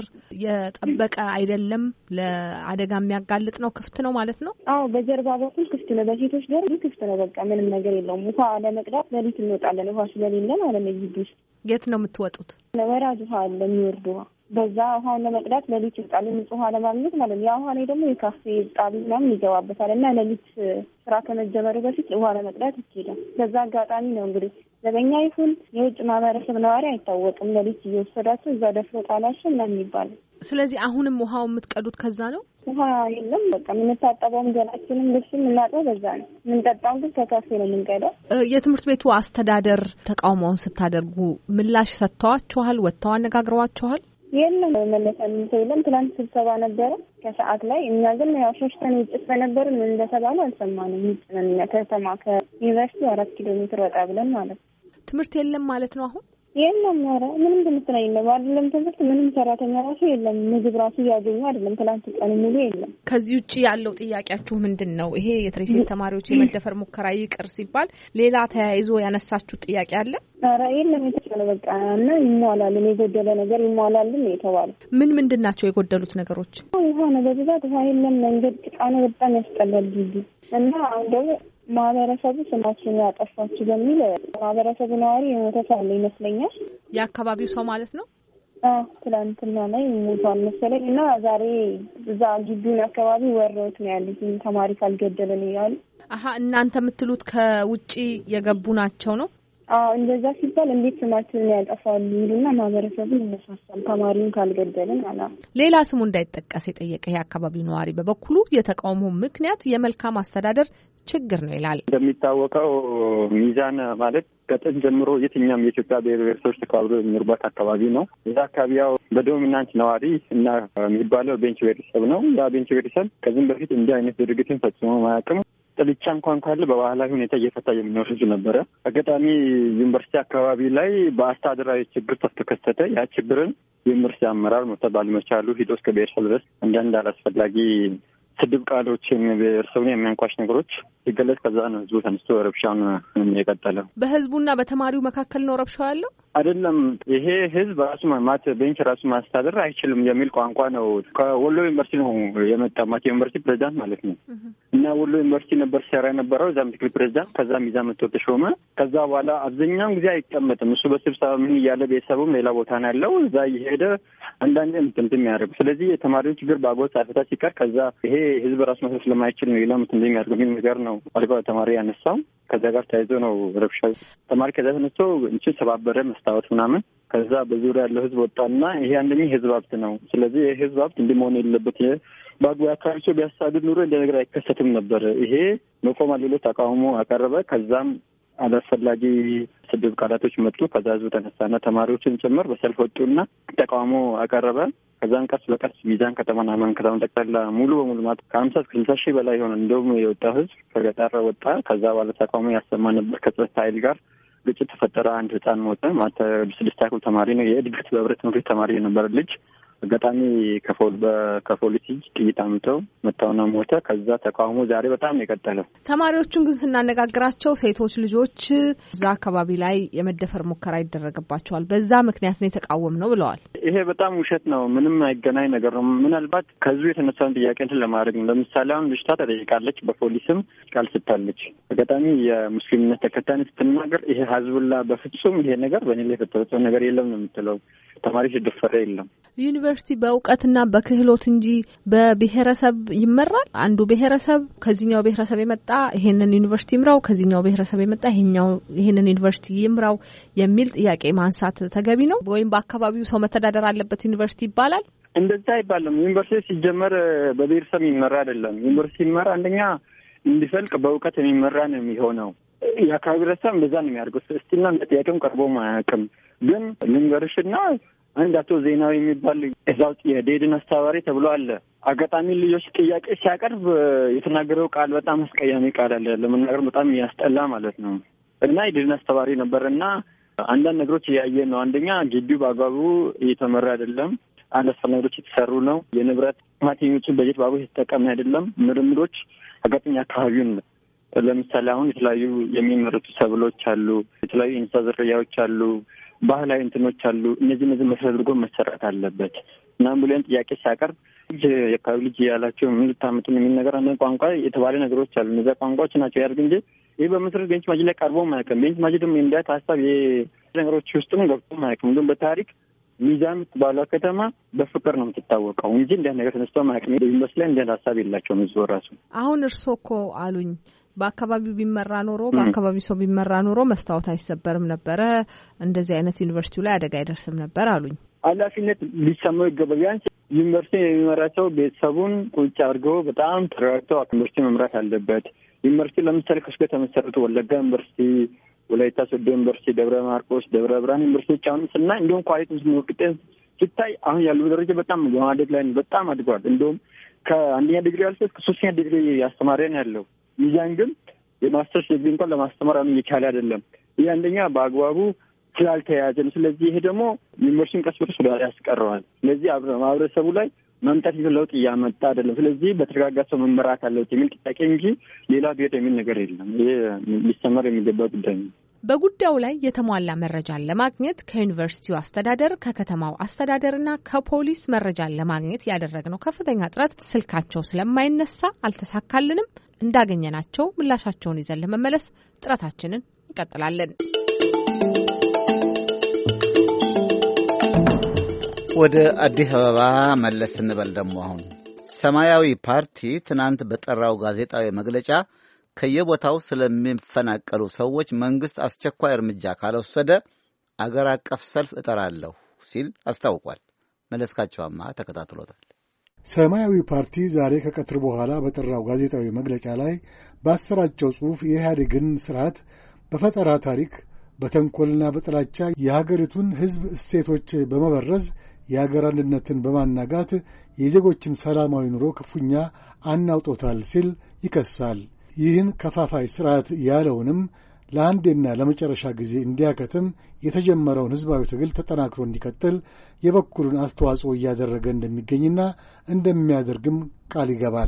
የጠበቀ አይደለም፣ ለአደጋ የሚያጋልጥ ነው፣ ክፍት ነው ማለት ነው? አዎ በጀርባ በኩል ክፍት ነው፣ በሴቶች ደርብ ክፍት ነው። በቃ ምንም ነገር የለውም። ውሃ ለመቅዳት ሌሊት እንወጣለን፣ ውሃ ስለሌለ ማለት ነው። ግቢ ውስጥ የት ነው የምትወጡት? ወራጅ ውሃ አለ የሚወርድ ውሃ። በዛ ውሃውን ለመቅዳት ሌሊት ይወጣል፣ ንጹህ ውሃ ለማግኘት ማለት ነው። ያ ውሃ ላይ ደግሞ የካፌ ጣቢ ምናምን ይገባበታል እና ሌሊት ስራ ከመጀመሩ በፊት ውሃ ለመቅዳት ይሄዳል። በዛ አጋጣሚ ነው እንግዲህ ዘበኛ ይሁን የውጭ ማህበረሰብ ነዋሪ አይታወቅም፣ ሌሊት እየወሰዳቸው እዛ ደፍሮ ጣላቸው ምናምን ይባላል። ስለዚህ አሁንም ውሃው የምትቀዱት ከዛ ነው? ውሃ የለም። በቃ የምንታጠበውም ገላችንም ልብስም እናጥበው በዛ ነው። የምንጠጣው ግን ከካፌ ነው የምንቀዳው። የትምህርት ቤቱ አስተዳደር ተቃውሞውን ስታደርጉ ምላሽ ሰጥተዋችኋል? ወጥተው አነጋግረዋችኋል? የለም መለሰን የለም። ትናንት ስብሰባ ነበረ ከሰዓት ላይ። እኛ ግን ያው ሸሽተን ውጭ ስለነበርን ምን እንደተባለ አልሰማንም። ውጭ ነን እኛ ከተማ ከዩኒቨርሲቲ አራት ኪሎ ሜትር ወጣ ብለን ማለት ነው። ትምህርት የለም ማለት ነው አሁን? የለም ኧረ ምንም ትምህርት ነው የለም። አይደለም ትምህርት ምንም ሰራተኛ ራሱ የለም። ምግብ ራሱ እያገኙ አይደለም። ትናንት ቀን ሙሉ የለም። ከዚህ ውጭ ያለው ጥያቄያችሁ ምንድን ነው? ይሄ የትሬሴት ተማሪዎች የመደፈር ሙከራ ይቅር ሲባል ሌላ ተያይዞ ያነሳችሁ ጥያቄ አለ? ኧረ የለም። የተቻለ በቃ እና ይሟላልን፣ የጎደለ ነገር ይሟላልን የተባለው። ምን ምንድን ናቸው የጎደሉት ነገሮች? ውሃ ነው በብዛት ውሃ የለም። መንገድ ጭቃ ነው፣ በጣም ያስጠላል ግቢ እና አሁን ደግሞ ማህበረሰቡ ስማችን ያጠፋችሁ በሚል ማህበረሰቡ ነዋሪ የሞተ ሰው አለ ይመስለኛል። የአካባቢው ሰው ማለት ነው? አዎ ትላንትና ላይ ሞቷል መሰለኝ እና ዛሬ እዛ ግቢውን አካባቢ ወረውት ነው ያሉት ተማሪ ካልገደለን እያሉ። አሀ እናንተ የምትሉት ከውጪ የገቡ ናቸው ነው? አዎ እንደዛ ሲባል እንዴት ስማችንን ያጠፋሉ ይሉና ማህበረሰቡን ይነሳሳል ተማሪውን ካልገደልን አላ። ሌላ ስሙ እንዳይጠቀስ የጠየቀ የአካባቢው ነዋሪ በበኩሉ የተቃውሞ ምክንያት የመልካም አስተዳደር ችግር ነው ይላል። እንደሚታወቀው ሚዛን ማለት ከጥንት ጀምሮ የትኛውም የኢትዮጵያ ብሔር ብሔረሰቦች ተከባብረው የሚኖሩበት አካባቢ ነው። እዛ አካባቢ ያው በዶሚናንት ነዋሪ እና የሚባለው ቤንች ብሔረሰብ ነው። ያ ቤንች ብሔረሰብ ከዚህም በፊት እንዲህ አይነት ድርጊትን ፈጽሞ ማያውቅም። ጥልቻ እንኳን ካለ በባህላዊ ሁኔታ እየፈታ የሚኖር ህዝብ ነበረ። አጋጣሚ ዩኒቨርሲቲ አካባቢ ላይ በአስተዳደራዊ ችግር ተከሰተ። ያ ችግርን የዩኒቨርሲቲ አመራር መፍታት ባለመቻሉ ሂዶ እስከ ብሔረሰብ ድረስ አንዳንድ አላስፈላጊ ስድብ ቃሎችን ብሔረሰቡን የሚያንቋሽ ነገሮች ሲገለጽ ከዛ ነው ህዝቡ ተነስቶ ረብሻውን የቀጠለው። በህዝቡና በተማሪው መካከል ነው ረብሻው ያለው አይደለም። ይሄ ህዝብ ራሱ ማት ቤንች ራሱ ማስተዳደር አይችልም የሚል ቋንቋ ነው። ከወሎ ዩኒቨርሲቲ ነው የመጣው። ማት ዩኒቨርሲቲ ፕሬዚዳንት ማለት ነው። እና ወሎ ዩኒቨርሲቲ ነበር ሲያራ የነበረው እዛ ምክትል ፕሬዚዳንት፣ ከዛ ሚዛ መጥቶ ተሾመ። ከዛ በኋላ አብዛኛውን ጊዜ አይቀመጥም እሱ በስብሰባ ምን እያለ ቤተሰቡም ሌላ ቦታ ነው ያለው። እዛ እየሄደ አንዳንዴ እንትን የሚያደርጉ ስለዚህ የተማሪዎች ችግር በአጎት ሳይፈታ ሲቀር ከዛ ይሄ ህዝብ ራሱ መስራት ስለማይችል ነው ሌላ እንትን የሚያደርጉ የሚል ነገር ነው አልጋው ተማሪ ያነሳው። ከዛ ጋር ተያይዞ ነው ረብሻው። ተማሪ ከዛ ተነስቶ እንቺ ሰባበረ መስታወት ምናምን። ከዛ በዙሪያ ያለው ህዝብ ወጣና ይሄ አንደኛ ህዝብ ሀብት ነው፣ ስለዚህ ይሄ ህዝብ ሀብት እንዲመሆን የለበት በአግባቡ አካባቢ ሰው ቢያሳድድ ኑሮ እንደ ነገር አይከሰትም ነበር። ይሄ መቆም አለበት ተቃውሞ አቀረበ። ከዛም አላስፈላጊ ስድብ ቃላቶች መጡ። ከዛ ህዝቡ ተነሳና ተማሪዎችን ጭምር በሰልፍ ወጡና ተቃውሞ አቀረበ። ከዛን ቀስ በቀስ ሚዛን ከተማና ማን ከተማ ጠቅላላ ሙሉ በሙሉ ማለት ከሀምሳ እስከ ስልሳ ሺህ በላይ ሆነ። እንደውም የወጣው ህዝብ ከገጠር ወጣ። ከዛ በኋላ ተቃውሞ ያሰማ ነበር። ከጸጥታ ኃይል ጋር ግጭት ተፈጠረ። አንድ ህፃን ሞተ። ማተ ስድስት ክፍል ተማሪ ነው። የእድገት በህብረት ትምህርት ተማሪ የነበረ ልጅ አጋጣሚ ከፎል በከፖሊሲ ጥይት አምተው መታውና ሞተ። ከዛ ተቃውሞ ዛሬ በጣም የቀጠለው። ተማሪዎቹን ግን ስናነጋግራቸው ሴቶች ልጆች እዛ አካባቢ ላይ የመደፈር ሙከራ ይደረግባቸዋል፣ በዛ ምክንያት ነው የተቃወም ነው ብለዋል። ይሄ በጣም ውሸት ነው። ምንም አይገናኝ ነገር ነው። ምናልባት ከዚሁ የተነሳውን ጥያቄ እንትን ለማድረግ ነው። ለምሳሌ አሁን ልጅቷ ተጠይቃለች፣ በፖሊስም ቃል ስታለች። አጋጣሚ የሙስሊምነት ተከታይ ስትናገር ይሄ ሀዝቡላ በፍጹም ይሄ ነገር በእኔ ላይ የተፈጸመ ነገር የለም ነው የምትለው። ተማሪ ሲደፈረ የለም። ዩኒቨርሲቲ በእውቀትና በክህሎት እንጂ በብሔረሰብ ይመራል። አንዱ ብሔረሰብ ከዚህኛው ብሔረሰብ የመጣ ይሄንን ዩኒቨርሲቲ ይምራው፣ ከዚህኛው ብሔረሰብ የመጣ ይሄኛው ይሄንን ዩኒቨርሲቲ ይምራው የሚል ጥያቄ ማንሳት ተገቢ ነው ወይም በአካባቢው ሰው መተዳደር አለበት ዩኒቨርሲቲ ይባላል? እንደዛ አይባልም። ዩኒቨርሲቲ ሲጀመር በብሔረሰብ የሚመራ አይደለም። ዩኒቨርሲቲ ይመራ አንደኛ እንዲፈልቅ በእውቀት የሚመራ ነው የሚሆነው። የአካባቢ ብሔረሰብ እንደዛ ነው የሚያደርገው። እስቲና እንደ ጥያቄም ቀርቦም አያውቅም። ግን ልንገርሽና አንድ አቶ ዜናዊ የሚባል እዛው የዴድን አስተባባሪ ተብሎ አለ። አጋጣሚ ልጆች ጥያቄ ሲያቀርብ የተናገረው ቃል በጣም አስቀያሚ ቃል አለ፣ ለመናገር በጣም ያስጠላ ማለት ነው። እና የዴድን አስተባባሪ ነበር እና አንዳንድ ነገሮች እያየን ነው። አንደኛ ግቢው በአግባቡ እየተመራ አይደለም። አንድ አስፈላጊ ነገሮች የተሰሩ ነው። የንብረት ማቴኞችን በጀት በአግባቡ የተጠቀምን አይደለም። ምርምሮች አጋጣሚ አካባቢውን ለምሳሌ አሁን የተለያዩ የሚመረቱ ሰብሎች አሉ፣ የተለያዩ እንስሳ ዝርያዎች አሉ፣ ባህላዊ እንትኖች አሉ። እነዚህ እነዚህ መሰረት አድርጎ መሰራት አለበት እና ብለን ጥያቄ ሲያቀርብ የአካባቢ ልጅ ያላቸው ምን ልታመጡ የሚል ነገር አንድ ቋንቋ የተባለ ነገሮች አሉ። እነዚያ ቋንቋዎች ናቸው ያድርግ እንጂ ይህ በመሰረት ቤንች ማጂ ላይ ቀርቦ ማያውቅም። ቤንች ማጂ ደግሞ እንዳት ሀሳብ ነገሮች ውስጥም ገብቶ ማያውቅም። እንዲሁም በታሪክ ሚዛን የምትባለው ከተማ በፍቅር ነው የምትታወቀው እንጂ እንዲህ ነገር ተነስቶ ማያውቅም። ዩኒቨርስቲ ላይ እንዲህ ሀሳብ የላቸውም ህዝቡ ራሱ። አሁን እርስዎ እኮ አሉኝ በአካባቢው ቢመራ ኖሮ በአካባቢው ሰው ቢመራ ኖሮ መስታወት አይሰበርም ነበረ፣ እንደዚህ አይነት ዩኒቨርሲቲው ላይ አደጋ አይደርስም ነበር አሉኝ። ኃላፊነት ሊሰማው ይገባል። ቢያንስ ዩኒቨርሲቲ የሚመራ ሰው ቤተሰቡን ቁጭ አድርገው በጣም ተረጋግተው ዩኒቨርሲቲ መምራት አለበት። ዩኒቨርሲቲ ለምሳሌ ከሱ የተመሰረቱ ወለጋ ዩኒቨርሲቲ፣ ወላይታ ሶዶ ዩኒቨርሲቲ፣ ደብረ ማርቆስ፣ ደብረ ብርሃን ዩኒቨርሲቲዎች አሁን ስናይ እንደውም ኳሊቲ ውጤት ሲታይ አሁን ያለው ደረጃ በጣም በማደግ ላይ በጣም አድጓል። እንደውም ከአንደኛ ዲግሪ አልፎ እስከ ሶስተኛ ዲግሪ ያስተማረ ነው ያለው። ሚዛን ግን የማስተርስ ዲግሪ እንኳን ለማስተማር አሁን እየቻለ አይደለም። ይህ አንደኛ በአግባቡ ስላልተያያዘ ነው። ስለዚህ ይሄ ደግሞ ዩኒቨርሲቲን ቀስ በቀስ ወደ ያስቀረዋል። ስለዚህ ማህበረሰቡ ላይ መምጣት ለውጥ እያመጣ አይደለም። ስለዚህ በተረጋጋ ሰው መመራት አለበት የሚል ጥያቄ እንጂ ሌላ ብሄር የሚል ነገር የለም። ይሄ ሊሰመር የሚገባ ጉዳይ ነው። በጉዳዩ ላይ የተሟላ መረጃን ለማግኘት ከዩኒቨርሲቲው አስተዳደር፣ ከከተማው አስተዳደርና ከፖሊስ መረጃን ለማግኘት ያደረግነው ከፍተኛ ጥረት ስልካቸው ስለማይነሳ አልተሳካልንም። እንዳገኘናቸው ምላሻቸውን ይዘን ለመመለስ ጥረታችንን እንቀጥላለን። ወደ አዲስ አበባ መለስ እንበል። ደግሞ አሁን ሰማያዊ ፓርቲ ትናንት በጠራው ጋዜጣዊ መግለጫ ከየቦታው ስለሚፈናቀሉ ሰዎች መንግስት አስቸኳይ እርምጃ ካልወሰደ አገር አቀፍ ሰልፍ እጠራለሁ ሲል አስታውቋል። መለስካቸውማ ተከታትሎታል። ሰማያዊ ፓርቲ ዛሬ ከቀትር በኋላ በጠራው ጋዜጣዊ መግለጫ ላይ ባሰራጨው ጽሑፍ የኢህአዴግን ስርዓት በፈጠራ ታሪክ፣ በተንኮልና በጥላቻ የሀገሪቱን ሕዝብ እሴቶች በመበረዝ የአገር አንድነትን በማናጋት የዜጎችን ሰላማዊ ኑሮ ክፉኛ አናውጦታል ሲል ይከሳል። ይህን ከፋፋይ ስርዓት ያለውንም ለአንዴና ለመጨረሻ ጊዜ እንዲያከትም የተጀመረውን ሕዝባዊ ትግል ተጠናክሮ እንዲቀጥል የበኩሉን አስተዋጽኦ እያደረገ እንደሚገኝና እንደሚያደርግም ቃል ይገባል።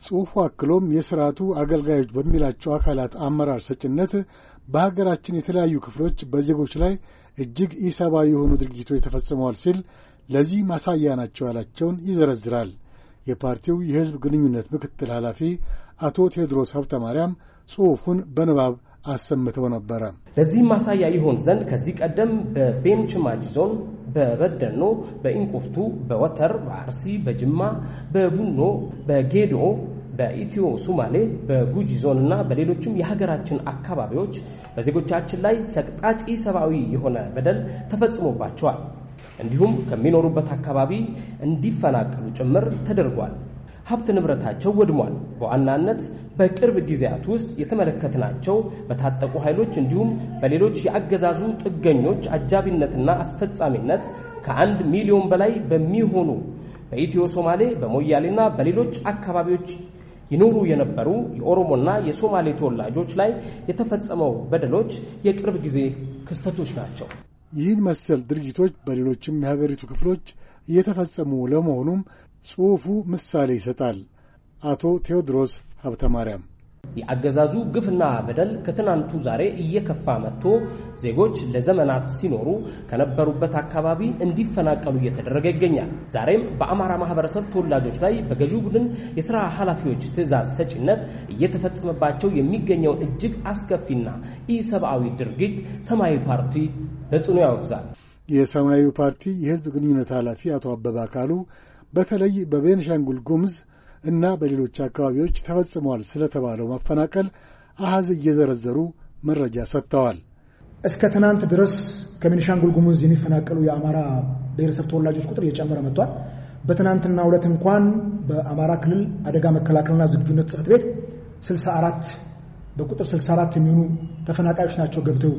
ጽሑፉ አክሎም የሥርዓቱ አገልጋዮች በሚላቸው አካላት አመራር ሰጭነት በሀገራችን የተለያዩ ክፍሎች በዜጎች ላይ እጅግ ኢሰብአዊ የሆኑ ድርጊቶች ተፈጽመዋል ሲል ለዚህ ማሳያ ናቸው ያላቸውን ይዘረዝራል። የፓርቲው የሕዝብ ግንኙነት ምክትል ኃላፊ አቶ ቴዎድሮስ ሀብተማርያም ጽሑፉን በንባብ አሰምተው ነበረ። ለዚህ ማሳያ ይሆን ዘንድ ከዚህ ቀደም በቤንች ማጂ ዞን፣ በበደኖ፣ በኢንቁፍቱ፣ በወተር፣ በአርሲ፣ በጅማ፣ በቡኖ፣ በጌዶ፣ በኢትዮ ሱማሌ፣ በጉጂ ዞንና በሌሎችም የሀገራችን አካባቢዎች በዜጎቻችን ላይ ሰቅጣጭ ሰብአዊ የሆነ በደል ተፈጽሞባቸዋል። እንዲሁም ከሚኖሩበት አካባቢ እንዲፈናቀሉ ጭምር ተደርጓል። ሀብት ንብረታቸው ወድሟል። በዋናነት በቅርብ ጊዜያት ውስጥ የተመለከትናቸው በታጠቁ ኃይሎች እንዲሁም በሌሎች የአገዛዙ ጥገኞች አጃቢነትና አስፈጻሚነት ከአንድ ሚሊዮን በላይ በሚሆኑ በኢትዮ ሶማሌ በሞያሌና በሌሎች አካባቢዎች ይኖሩ የነበሩ የኦሮሞና የሶማሌ ተወላጆች ላይ የተፈጸመው በደሎች የቅርብ ጊዜ ክስተቶች ናቸው። ይህን መሰል ድርጊቶች በሌሎችም የሀገሪቱ ክፍሎች እየተፈጸሙ ለመሆኑም ጽሑፉ ምሳሌ ይሰጣል። አቶ ቴዎድሮስ ሀብተማርያም የአገዛዙ ግፍና በደል ከትናንቱ ዛሬ እየከፋ መጥቶ ዜጎች ለዘመናት ሲኖሩ ከነበሩበት አካባቢ እንዲፈናቀሉ እየተደረገ ይገኛል። ዛሬም በአማራ ማህበረሰብ ተወላጆች ላይ በገዢው ቡድን የሥራ ኃላፊዎች ትዕዛዝ ሰጪነት እየተፈጸመባቸው የሚገኘው እጅግ አስከፊና ኢሰብአዊ ድርጊት ሰማያዊ ፓርቲ በጽኑ ያወግዛል። የሰማያዊ ፓርቲ የሕዝብ ግንኙነት ኃላፊ አቶ አበባ አካሉ በተለይ በቤንሻንጉል ጉሙዝ እና በሌሎች አካባቢዎች ተፈጽሟል ስለተባለው ማፈናቀል አሃዝ እየዘረዘሩ መረጃ ሰጥተዋል። እስከ ትናንት ድረስ ከቤንሻንጉል ጉሙዝ የሚፈናቀሉ የአማራ ብሔረሰብ ተወላጆች ቁጥር እየጨመረ መጥቷል። በትናንትናው ዕለት እንኳን በአማራ ክልል አደጋ መከላከልና ዝግጁነት ጽሕፈት ቤት ስልሳ አራት በቁጥር ስልሳ አራት የሚሆኑ ተፈናቃዮች ናቸው ገብተው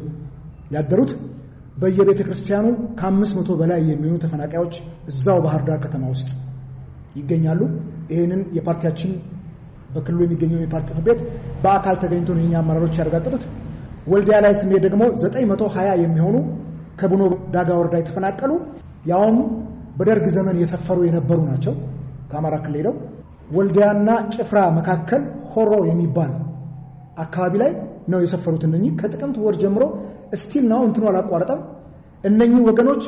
ያደሩት። በየቤተ ክርስቲያኑ ከአምስት መቶ በላይ የሚሆኑ ተፈናቃዮች እዛው ባህር ዳር ከተማ ውስጥ ይገኛሉ። ይህንን የፓርቲያችን በክልሉ የሚገኘው የፓርቲ ጽሕፈት ቤት በአካል ተገኝቶ ነው የኛ አመራሮች ያረጋገጡት። ወልዲያ ላይ ስንሄድ ደግሞ ዘጠኝ መቶ ሀያ የሚሆኑ ከቡኖ ዳጋ ወረዳ የተፈናቀሉ ያውም በደርግ ዘመን የሰፈሩ የነበሩ ናቸው። ከአማራ ክልል ሄደው ወልዲያና ጭፍራ መካከል ሆሮ የሚባል አካባቢ ላይ ነው የሰፈሩት። እነኚህ ከጥቅምት ወር ጀምሮ ስቲል ነው እንትኑ አላቋረጠም። እነኚህ ወገኖች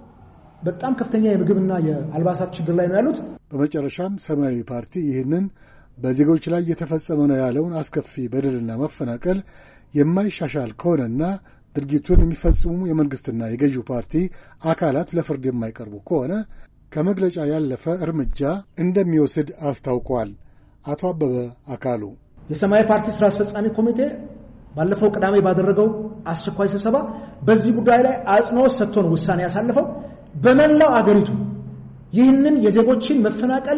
በጣም ከፍተኛ የምግብና የአልባሳት ችግር ላይ ነው ያሉት። በመጨረሻም ሰማያዊ ፓርቲ ይህንን በዜጎች ላይ የተፈጸመ ነው ያለውን አስከፊ በደልና መፈናቀል የማይሻሻል ከሆነና ድርጊቱን የሚፈጽሙ የመንግስትና የገዢው ፓርቲ አካላት ለፍርድ የማይቀርቡ ከሆነ ከመግለጫ ያለፈ እርምጃ እንደሚወስድ አስታውቋል። አቶ አበበ አካሉ የሰማያዊ ፓርቲ ስራ አስፈጻሚ ኮሚቴ ባለፈው ቅዳሜ ባደረገው አስቸኳይ ስብሰባ በዚህ ጉዳይ ላይ አጽንኦት ሰጥቶ ነው ውሳኔ ያሳለፈው። በመላው አገሪቱ ይህንን የዜጎችን መፈናቀል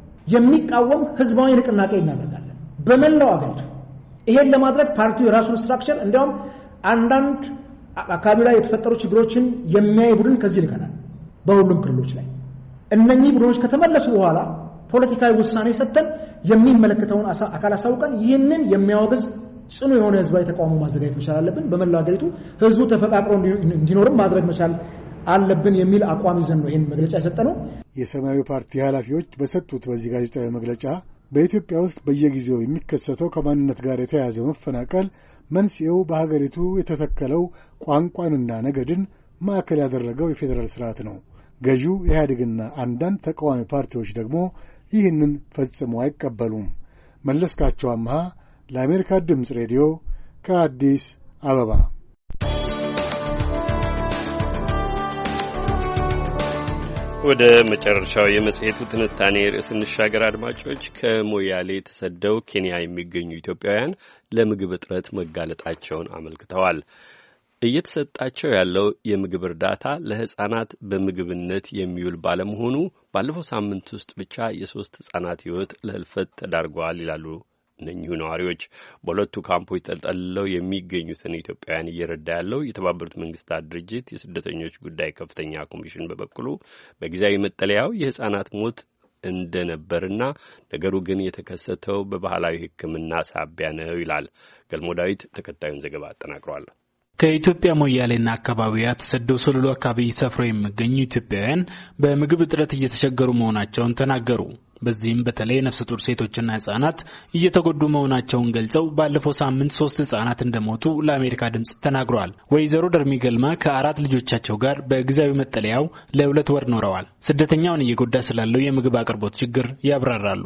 የሚቃወም ህዝባዊ ንቅናቄ እናደርጋለን በመላው አገሪቱ። ይሄን ለማድረግ ፓርቲው የራሱን ስትራክቸር እንዲያውም አንዳንድ አካባቢ ላይ የተፈጠሩ ችግሮችን የሚያይ ቡድን ከዚህ ልከናል በሁሉም ክልሎች ላይ። እነኚህ ቡድኖች ከተመለሱ በኋላ ፖለቲካዊ ውሳኔ ሰጥተን የሚመለከተውን አካል አሳውቀን ይህንን የሚያወግዝ ጽኑ የሆነ ህዝባዊ ተቃውሞ ማዘጋጀት መቻል አለብን። በመላው አገሪቱ ህዝቡ ተፈቃቅሮ እንዲኖርም ማድረግ መቻል አለብን የሚል አቋም ይዘን ነው ይህን መግለጫ የሰጠነው። የሰማያዊ ፓርቲ ኃላፊዎች በሰጡት በዚህ ጋዜጣዊ መግለጫ በኢትዮጵያ ውስጥ በየጊዜው የሚከሰተው ከማንነት ጋር የተያያዘ መፈናቀል መንስኤው በሀገሪቱ የተተከለው ቋንቋንና ነገድን ማዕከል ያደረገው የፌዴራል ስርዓት ነው። ገዢው ኢህአዴግና አንዳንድ ተቃዋሚ ፓርቲዎች ደግሞ ይህንን ፈጽሞ አይቀበሉም። መለስካቸው አምሃ ለአሜሪካ ድምፅ ሬዲዮ ከአዲስ አበባ። ወደ መጨረሻው የመጽሔቱ ትንታኔ ርዕስ እንሻገር። አድማጮች፣ ከሞያሌ ተሰደው ኬንያ የሚገኙ ኢትዮጵያውያን ለምግብ እጥረት መጋለጣቸውን አመልክተዋል። እየተሰጣቸው ያለው የምግብ እርዳታ ለሕፃናት በምግብነት የሚውል ባለመሆኑ ባለፈው ሳምንት ውስጥ ብቻ የሶስት ሕፃናት ሕይወት ለህልፈት ተዳርገዋል ይላሉ እነኚሁ ነዋሪዎች። በሁለቱ ካምፖች ተጠልለው የሚገኙትን ኢትዮጵያውያን እየረዳ ያለው የተባበሩት መንግስታት ድርጅት የስደተኞች ጉዳይ ከፍተኛ ኮሚሽን በበኩሉ በጊዜያዊ መጠለያው የሕፃናት ሞት እንደነበርና ነገሩ ግን የተከሰተው በባህላዊ ሕክምና ሳቢያ ነው ይላል። ገልሞ ዳዊት ተከታዩን ዘገባ አጠናቅሯል። ከኢትዮጵያ ሞያሌና አካባቢዋ ተሰደው ሶሎሎ አካባቢ ሰፍረው የሚገኙ ኢትዮጵያውያን በምግብ እጥረት እየተቸገሩ መሆናቸውን ተናገሩ። በዚህም በተለይ ነፍሰ ጡር ሴቶችና ህጻናት እየተጎዱ መሆናቸውን ገልጸው ባለፈው ሳምንት ሶስት ህጻናት እንደሞቱ ለአሜሪካ ድምጽ ተናግረዋል። ወይዘሮ ደርሚ ገልማ ከአራት ልጆቻቸው ጋር በጊዜያዊ መጠለያው ለሁለት ወር ኖረዋል። ስደተኛውን እየጎዳ ስላለው የምግብ አቅርቦት ችግር ያብራራሉ።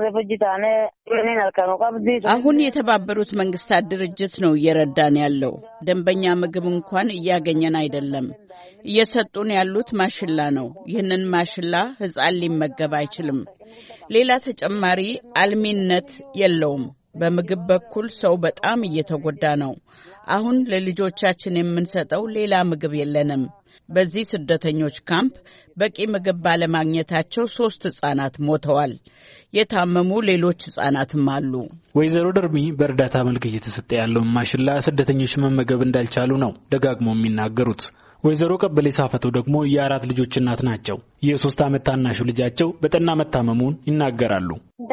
አሁን የተባበሩት መንግስታት ድርጅት ነው እየረዳን ያለው። ደንበኛ ምግብ እንኳን እያገኘን አይደለም። እየሰጡን ያሉት ማሽላ ነው። ይህንን ማሽላ ህጻን ሊመገብ አይችልም። ሌላ ተጨማሪ አልሚነት የለውም። በምግብ በኩል ሰው በጣም እየተጎዳ ነው። አሁን ለልጆቻችን የምንሰጠው ሌላ ምግብ የለንም። በዚህ ስደተኞች ካምፕ በቂ ምግብ ባለማግኘታቸው ሶስት ህጻናት ሞተዋል። የታመሙ ሌሎች ህጻናትም አሉ። ወይዘሮ ደርሚ በእርዳታ መልክ እየተሰጠ ያለው ማሽላ ስደተኞች መመገብ እንዳልቻሉ ነው ደጋግሞ የሚናገሩት። ወይዘሮ ቀበሌ ሳፈተው ደግሞ የአራት ልጆች እናት ናቸው። የሶስት ዓመት ታናሹ ልጃቸው በጠና መታመሙን ይናገራሉ።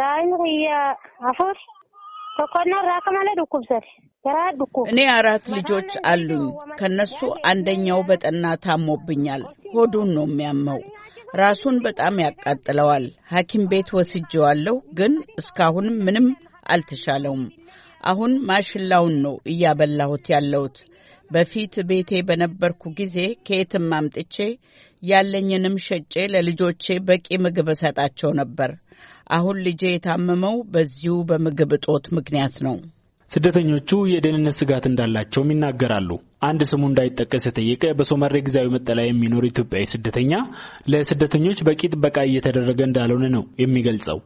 እኔ አራት ልጆች አሉኝ። ከነሱ አንደኛው በጠና ታሞብኛል። ሆዱን ነው የሚያመው። ራሱን በጣም ያቃጥለዋል። ሐኪም ቤት ወስጄዋለሁ፣ ግን እስካሁን ምንም አልተሻለውም። አሁን ማሽላውን ነው እያበላሁት ያለሁት። በፊት ቤቴ በነበርኩ ጊዜ ከየትም አምጥቼ ያለኝንም ሸጬ ለልጆቼ በቂ ምግብ እሰጣቸው ነበር። አሁን ልጄ የታመመው በዚሁ በምግብ እጦት ምክንያት ነው። ስደተኞቹ የደህንነት ስጋት እንዳላቸውም ይናገራሉ። አንድ ስሙ እንዳይጠቀስ የጠየቀ በሶማሌ ጊዜያዊ መጠለያ የሚኖር ኢትዮጵያዊ ስደተኛ ለስደተኞች በቂ ጥበቃ እየተደረገ እንዳልሆነ ነው የሚገልጸው።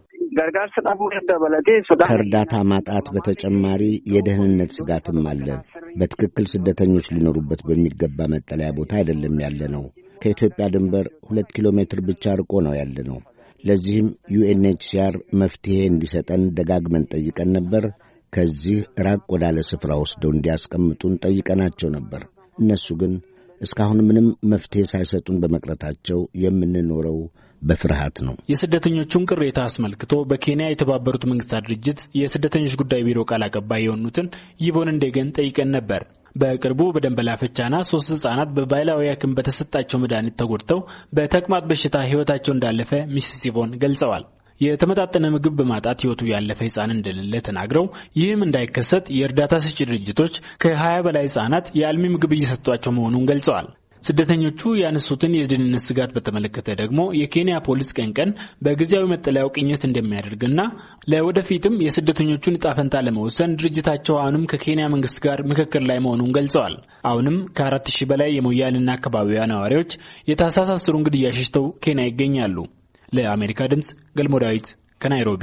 ከእርዳታ ማጣት በተጨማሪ የደህንነት ስጋትም አለ። በትክክል ስደተኞች ሊኖሩበት በሚገባ መጠለያ ቦታ አይደለም ያለ ነው። ከኢትዮጵያ ድንበር ሁለት ኪሎ ሜትር ብቻ ርቆ ነው ያለ ነው። ለዚህም ዩኤንኤችሲአር መፍትሄ እንዲሰጠን ደጋግመን ጠይቀን ነበር። ከዚህ ራቅ ወዳለ ስፍራ ወስደው እንዲያስቀምጡን ጠይቀናቸው ነበር። እነሱ ግን እስካሁን ምንም መፍትሄ ሳይሰጡን በመቅረታቸው የምንኖረው በፍርሃት ነው። የስደተኞቹን ቅሬታ አስመልክቶ በኬንያ የተባበሩት መንግስታት ድርጅት የስደተኞች ጉዳይ ቢሮ ቃል አቀባይ የሆኑትን ይቦን እንደገን ጠይቀን ነበር። በቅርቡ በደንበላ ፈቻና ሶስት ህጻናት በባህላዊ ሕክምና በተሰጣቸው መድኃኒት ተጎድተው በተቅማጥ በሽታ ህይወታቸው እንዳለፈ ሚስስ ይቦን ገልጸዋል። የተመጣጠነ ምግብ በማጣት ህይወቱ ያለፈ ህጻን እንደሌለ ተናግረው ይህም እንዳይከሰት የእርዳታ ሰጪ ድርጅቶች ከሀያ በላይ ህጻናት የአልሚ ምግብ እየሰጧቸው መሆኑን ገልጸዋል። ስደተኞቹ ያነሱትን የደህንነት ስጋት በተመለከተ ደግሞ የኬንያ ፖሊስ ቀን ቀን በጊዜያዊ መጠለያው ቅኝት እንደሚያደርግና ለወደፊትም የስደተኞቹን ዕጣ ፈንታ ለመወሰን ድርጅታቸው አሁንም ከኬንያ መንግስት ጋር ምክክር ላይ መሆኑን ገልጸዋል። አሁንም ከአራት ሺህ በላይ የሞያሌና አካባቢዋ ነዋሪዎች የታህሳስ አስሩን ግድያ ሸሽተው ኬንያ ይገኛሉ። ለአሜሪካ ድምጽ ገልሞ ዳዊት ከናይሮቢ።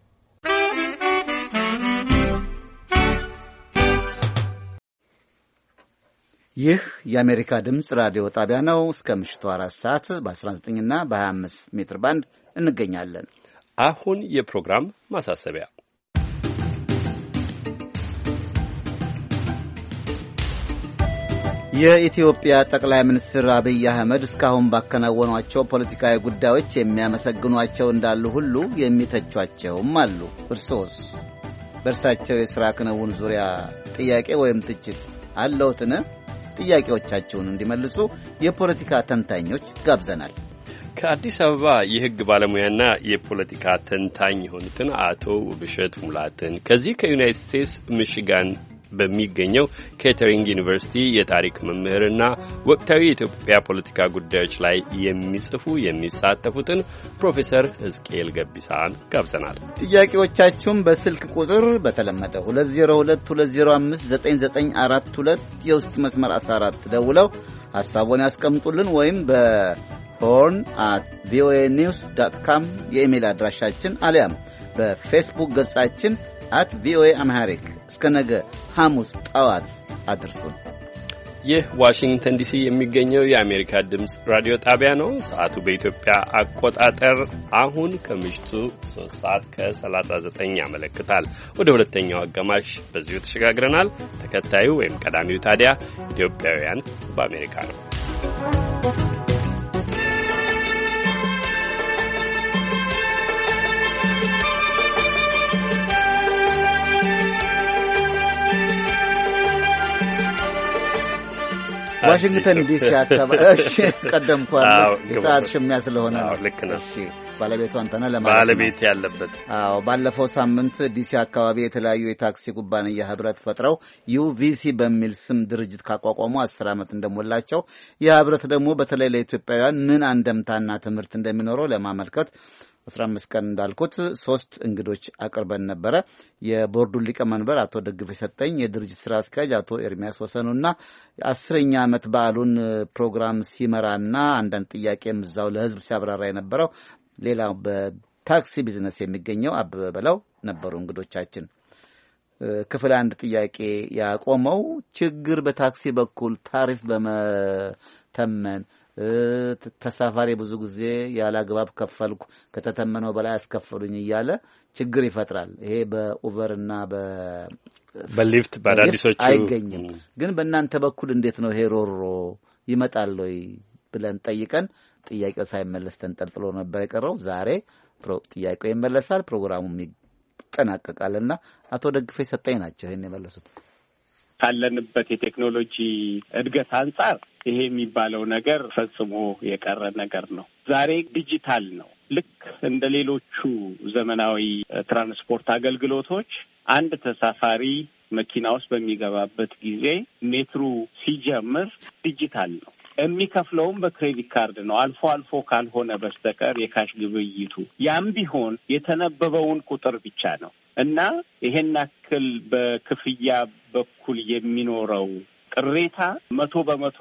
ይህ የአሜሪካ ድምጽ ራዲዮ ጣቢያ ነው። እስከ ምሽቱ አራት ሰዓት በ19 እና በ25 ሜትር ባንድ እንገኛለን። አሁን የፕሮግራም ማሳሰቢያ። የኢትዮጵያ ጠቅላይ ሚኒስትር አብይ አህመድ እስካሁን ባከናወኗቸው ፖለቲካዊ ጉዳዮች የሚያመሰግኗቸው እንዳሉ ሁሉ የሚተቿቸውም አሉ። እርሶስ በእርሳቸው የሥራ ክንውን ዙሪያ ጥያቄ ወይም ትችት አለዎትን? ጥያቄዎቻቸውን እንዲመልሱ የፖለቲካ ተንታኞች ጋብዘናል። ከአዲስ አበባ የሕግ ባለሙያና የፖለቲካ ተንታኝ የሆኑትን አቶ ውብሸት ሙላትን ከዚህ ከዩናይትድ ስቴትስ ሚሽጋን በሚገኘው ኬተሪንግ ዩኒቨርሲቲ የታሪክ መምህርና ወቅታዊ የኢትዮጵያ ፖለቲካ ጉዳዮች ላይ የሚጽፉ የሚሳተፉትን ፕሮፌሰር ሕዝቅኤል ገቢሳን ጋብዘናል። ጥያቄዎቻችሁን በስልክ ቁጥር በተለመደ ሁለት ዜሮ ሁለት ሁለት ዜሮ አምስት ዘጠኝ ዘጠኝ አራት ሁለት የውስጥ መስመር አስራ አራት ደውለው ሐሳቡን ያስቀምጡልን ወይም በሆርን አት ቪኦኤ ኒውስ ዶት ኮም የኢሜል አድራሻችን አሊያም በፌስቡክ ገጻችን አት ቪኦኤ አምሃሪክ እስከ ነገ ሐሙስ ጠዋት አድርሱን። ይህ ዋሽንግተን ዲሲ የሚገኘው የአሜሪካ ድምጽ ራዲዮ ጣቢያ ነው። ሰዓቱ በኢትዮጵያ አቆጣጠር አሁን ከምሽቱ ሶስት ሰዓት ከሰላሳ ዘጠኝ ያመለክታል። ወደ ሁለተኛው አጋማሽ በዚሁ ተሸጋግረናል። ተከታዩ ወይም ቀዳሚው ታዲያ ኢትዮጵያውያን በአሜሪካ ነው። ዋሽንግተን ዲሲ አካባቢ እሺ፣ ቀደምኳል። የሰዓት ሽሚያ ስለሆነ ነው። ልክ ነው። እሺ፣ ባለቤቱ አንተነህ ለማለት ባለቤት ያለበት። አዎ ባለፈው ሳምንት ዲሲ አካባቢ የተለያዩ የታክሲ ኩባንያ ህብረት ፈጥረው ዩቪሲ በሚል ስም ድርጅት ካቋቋሙ አስር ዓመት እንደሞላቸው ይህ ህብረት ደግሞ በተለይ ለኢትዮጵያውያን ምን አንደምታና ትምህርት እንደሚኖረው ለማመልከት አስራ አምስት ቀን እንዳልኩት ሶስት እንግዶች አቅርበን ነበረ። የቦርዱን ሊቀመንበር አቶ ደግፌ ሰጠኝ፣ የድርጅት ስራ አስኪያጅ አቶ ኤርሚያስ ወሰኑና የአስረኛ ዓመት በዓሉን ፕሮግራም ሲመራና አንዳንድ ጥያቄም እዛው ለህዝብ ሲያብራራ የነበረው ሌላው በታክሲ ቢዝነስ የሚገኘው አበበ በለው ነበሩ እንግዶቻችን። ክፍል አንድ ጥያቄ ያቆመው ችግር በታክሲ በኩል ታሪፍ በመተመን ተሳፋሪ ብዙ ጊዜ ያለ አግባብ ከፈልኩ ከተተመነው በላይ አስከፈሉኝ እያለ ችግር ይፈጥራል። ይሄ በኡቨር እና በሊፍት በአዳዲሶቹ አይገኝም። ግን በእናንተ በኩል እንዴት ነው ይሄ ሮሮ ይመጣል ወይ ብለን ጠይቀን ጥያቄው ሳይመለስ ተንጠልጥሎ ነበር የቀረው። ዛሬ ጥያቄው ይመለሳል፣ ፕሮግራሙም ይጠናቀቃልና አቶ ደግፌ ሰጠኝ ናቸው ይሄን የመለሱት። ካለንበት የቴክኖሎጂ እድገት አንጻር ይሄ የሚባለው ነገር ፈጽሞ የቀረ ነገር ነው። ዛሬ ዲጂታል ነው። ልክ እንደ ሌሎቹ ዘመናዊ ትራንስፖርት አገልግሎቶች አንድ ተሳፋሪ መኪና ውስጥ በሚገባበት ጊዜ ሜትሩ ሲጀምር ዲጂታል ነው። የሚከፍለውም በክሬዲት ካርድ ነው። አልፎ አልፎ ካልሆነ በስተቀር የካሽ ግብይቱ ያም ቢሆን የተነበበውን ቁጥር ብቻ ነው እና ይሄን ያክል በክፍያ በኩል የሚኖረው ቅሬታ መቶ በመቶ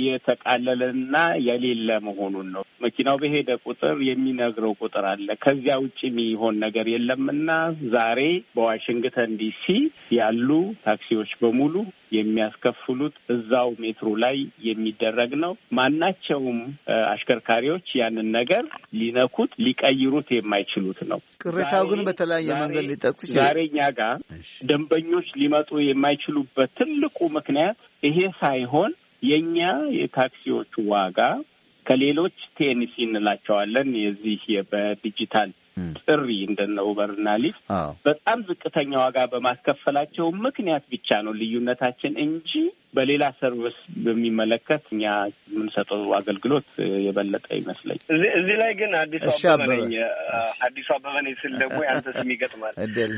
የተቃለለና የሌለ መሆኑን ነው። መኪናው በሄደ ቁጥር የሚነግረው ቁጥር አለ። ከዚያ ውጭ የሚሆን ነገር የለምና ዛሬ በዋሽንግተን ዲሲ ያሉ ታክሲዎች በሙሉ የሚያስከፍሉት እዛው ሜትሮ ላይ የሚደረግ ነው። ማናቸውም አሽከርካሪዎች ያንን ነገር ሊነኩት ሊቀይሩት የማይችሉት ነው። ቅሬታው ግን በተለያየ መንገድ ሊጠቅስ ይችላል። ዛሬ እኛ ጋር ደንበኞች ሊመጡ የማይችሉበት ትልቁ ምክንያት ይሄ ሳይሆን የኛ የታክሲዎቹ ዋጋ ከሌሎች ቴኒሲ እንላቸዋለን የዚህ በዲጂታል ጥሪ እንደነ ኡበርና ሊፍት በጣም ዝቅተኛ ዋጋ በማስከፈላቸው ምክንያት ብቻ ነው ልዩነታችን እንጂ በሌላ ሰርቪስ በሚመለከት እኛ የምንሰጠው አገልግሎት የበለጠ ይመስለኝ። እዚህ ላይ ግን አዲሱ አበበ ነኝ አዲሱ አበበ ነኝ ስል ደግሞ ያንተ ስም ይገጥማል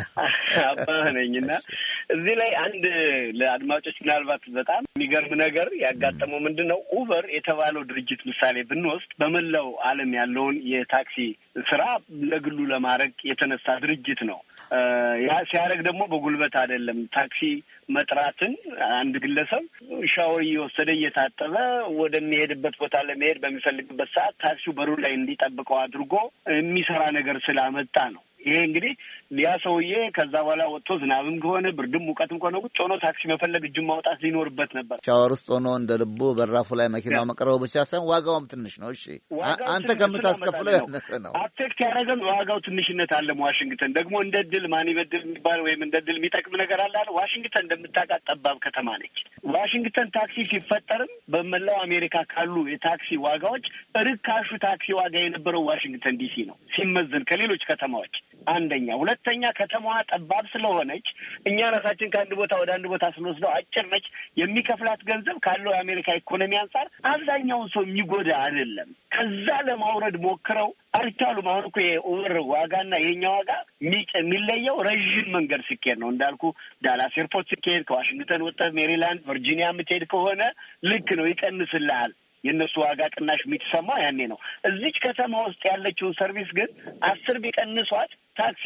አበበ ነኝና እዚህ ላይ አንድ ለአድማጮች ምናልባት በጣም የሚገርም ነገር ያጋጠመው ምንድን ነው? ኡበር የተባለው ድርጅት ምሳሌ ብንወስድ በመላው ዓለም ያለውን የታክሲ ስራ ለግሉ ለማድረግ የተነሳ ድርጅት ነው። ያ ሲያደርግ ደግሞ በጉልበት አይደለም። ታክሲ መጥራትን አንድ ግለሰብ ሻወር እየወሰደ እየታጠበ ወደሚሄድበት ቦታ ለመሄድ በሚፈልግበት ሰዓት ታክሲው በሩ ላይ እንዲጠብቀው አድርጎ የሚሰራ ነገር ስላመጣ ነው። ይሄ እንግዲህ ያ ሰውዬ ከዛ በኋላ ወጥቶ ዝናብም ከሆነ ብርድም ሙቀትም ከሆነ ቁጭ ሆኖ ታክሲ መፈለግ እጁን ማውጣት ሊኖርበት ነበር። ሻወር ውስጥ ሆኖ እንደ ልቡ በራፉ ላይ መኪናው መቅረቡ ብቻ ሳይሆን ዋጋውም ትንሽ ነው። እሺ አንተ ከምታስከፍለው ያነሰ ነው። አፌክት ያደረገን ዋጋው ትንሽነት አለ። ዋሽንግተን ደግሞ እንደ ድል ማን ይበድል የሚባል ወይም እንደ ድል የሚጠቅም ነገር አለ አለ። ዋሽንግተን እንደምታውቃት ጠባብ ከተማ ነች። ዋሽንግተን ታክሲ ሲፈጠርም በመላው አሜሪካ ካሉ የታክሲ ዋጋዎች ርካሹ ታክሲ ዋጋ የነበረው ዋሽንግተን ዲሲ ነው ሲመዘን ከሌሎች ከተማዎች። አንደኛ፣ ሁለተኛ ከተማዋ ጠባብ ስለሆነች እኛ ራሳችን ከአንድ ቦታ ወደ አንድ ቦታ ስንወስደው አጭር ነች። የሚከፍላት ገንዘብ ካለው የአሜሪካ ኢኮኖሚ አንጻር አብዛኛውን ሰው የሚጎዳ አይደለም። ከዛ ለማውረድ ሞክረው አልቻሉም። አሁን እኮ የኡበር ዋጋና የኛ ዋጋ የሚለየው ረዥም መንገድ ሲኬድ ነው። እንዳልኩ ዳላስ ኤርፖርት ሲኬድ ከዋሽንግተን ወጥተህ ሜሪላንድ፣ ቨርጂኒያ የምትሄድ ከሆነ ልክ ነው፣ ይቀንስልሃል። የእነሱ ዋጋ ቅናሽ የሚሰማው ያኔ ነው። እዚች ከተማ ውስጥ ያለችውን ሰርቪስ ግን አስር ቢቀንሷት ታክሲ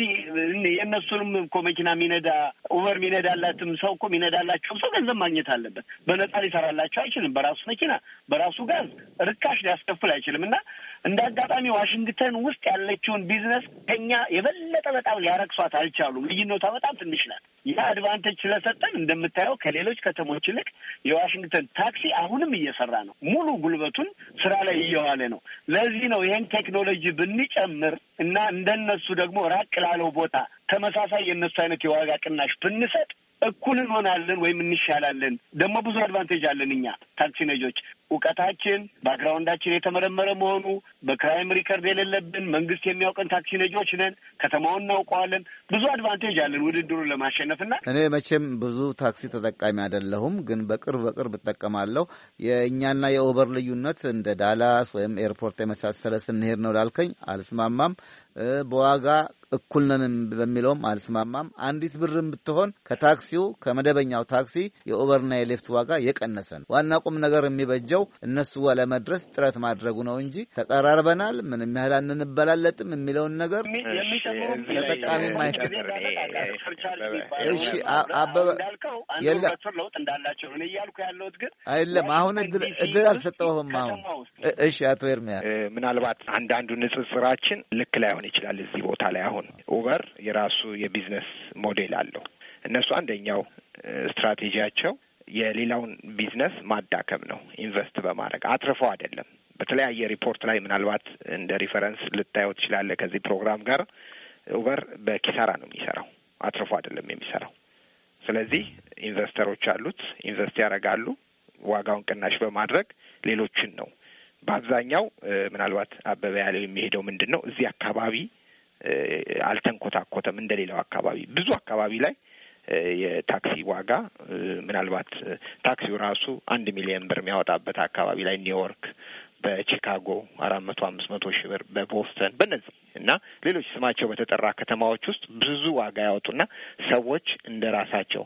የእነሱንም እኮ መኪና የሚነዳ ኡበር የሚነዳላትም ሰው እኮ የሚነዳላቸውም ሰው ገንዘብ ማግኘት አለበት። በነጻ ሊሰራላቸው አይችልም። በራሱ መኪና በራሱ ጋዝ ርካሽ ሊያስከፍል አይችልም። እና እንደ አጋጣሚ ዋሽንግተን ውስጥ ያለችውን ቢዝነስ ከኛ የበለጠ በጣም ሊያረክሷት አልቻሉም። ልዩነቷ በጣም ትንሽ ናት። ያ አድቫንቴጅ ስለሰጠን እንደምታየው ከሌሎች ከተሞች ይልቅ የዋሽንግተን ታክሲ አሁንም እየሰራ ነው። ሙሉ ጉልበቱን ስራ ላይ እየዋለ ነው። ለዚህ ነው ይሄን ቴክኖሎጂ ብንጨምር እና እንደነሱ ደግሞ ራቅ ላለው ቦታ ተመሳሳይ የነሱ አይነት የዋጋ ቅናሽ ብንሰጥ እኩል እንሆናለን ወይም እንሻላለን። ደግሞ ብዙ አድቫንቴጅ አለን እኛ ታክሲ ነጆች። እውቀታችን ባክግራውንዳችን የተመረመረ መሆኑ በክራይም ሪከርድ የሌለብን መንግስት የሚያውቀን ታክሲ ነጂዎች ነን። ከተማውን እናውቀዋለን። ብዙ አድቫንቴጅ አለን ውድድሩን ለማሸነፍና እኔ መቼም ብዙ ታክሲ ተጠቃሚ አይደለሁም፣ ግን በቅርብ በቅርብ እጠቀማለሁ። የእኛና የኡበር ልዩነት እንደ ዳላስ ወይም ኤርፖርት የመሳሰለ ስንሄድ ነው ላልከኝ አልስማማም። በዋጋ እኩል ነን በሚለውም አልስማማም። አንዲት ብርም ብትሆን ከታክሲው ከመደበኛው ታክሲ የኡበርና የሊፍት ዋጋ የቀነሰ ነው። ዋና ቁም ነገር የሚበጀው እነሱ ለመድረስ ጥረት ማድረጉ ነው እንጂ ተቀራርበናል ምንም ያህል አንንበላለጥም የሚለውን ነገር ተጠቃሚ ማይከል። እሺ አበበ የለም ለውጥ እንዳላቸው ነው እያልኩ ያለሁት ግን አይደለም። አሁን እድል እድል አልሰጠውም አሁን። እሺ አቶ ኤርሚያ ምናልባት አንዳንዱ ንጽጽራችን ልክ ላይሆን ይችላል እዚህ ቦታ ላይ። አሁን ኡበር የራሱ የቢዝነስ ሞዴል አለው። እነሱ አንደኛው ስትራቴጂያቸው የሌላውን ቢዝነስ ማዳከም ነው። ኢንቨስት በማድረግ አትርፈው አይደለም። በተለያየ ሪፖርት ላይ ምናልባት እንደ ሪፈረንስ ልታየው ትችላለህ ከዚህ ፕሮግራም ጋር። ኡበር በኪሳራ ነው የሚሰራው፣ አትርፎ አይደለም የሚሰራው። ስለዚህ ኢንቨስተሮች አሉት፣ ኢንቨስት ያደርጋሉ። ዋጋውን ቅናሽ በማድረግ ሌሎችን ነው በአብዛኛው ምናልባት አበበ ያለው የሚሄደው ምንድን ነው እዚህ አካባቢ አልተንኮታኮተም እንደሌላው አካባቢ። ብዙ አካባቢ ላይ የታክሲ ዋጋ ምናልባት ታክሲው ራሱ አንድ ሚሊዮን ብር የሚያወጣበት አካባቢ ላይ ኒውዮርክ፣ በቺካጎ አራት መቶ አምስት መቶ ሺህ ብር፣ በቦስተን በእነዚህ እና ሌሎች ስማቸው በተጠራ ከተማዎች ውስጥ ብዙ ዋጋ ያወጡና ሰዎች እንደ ራሳቸው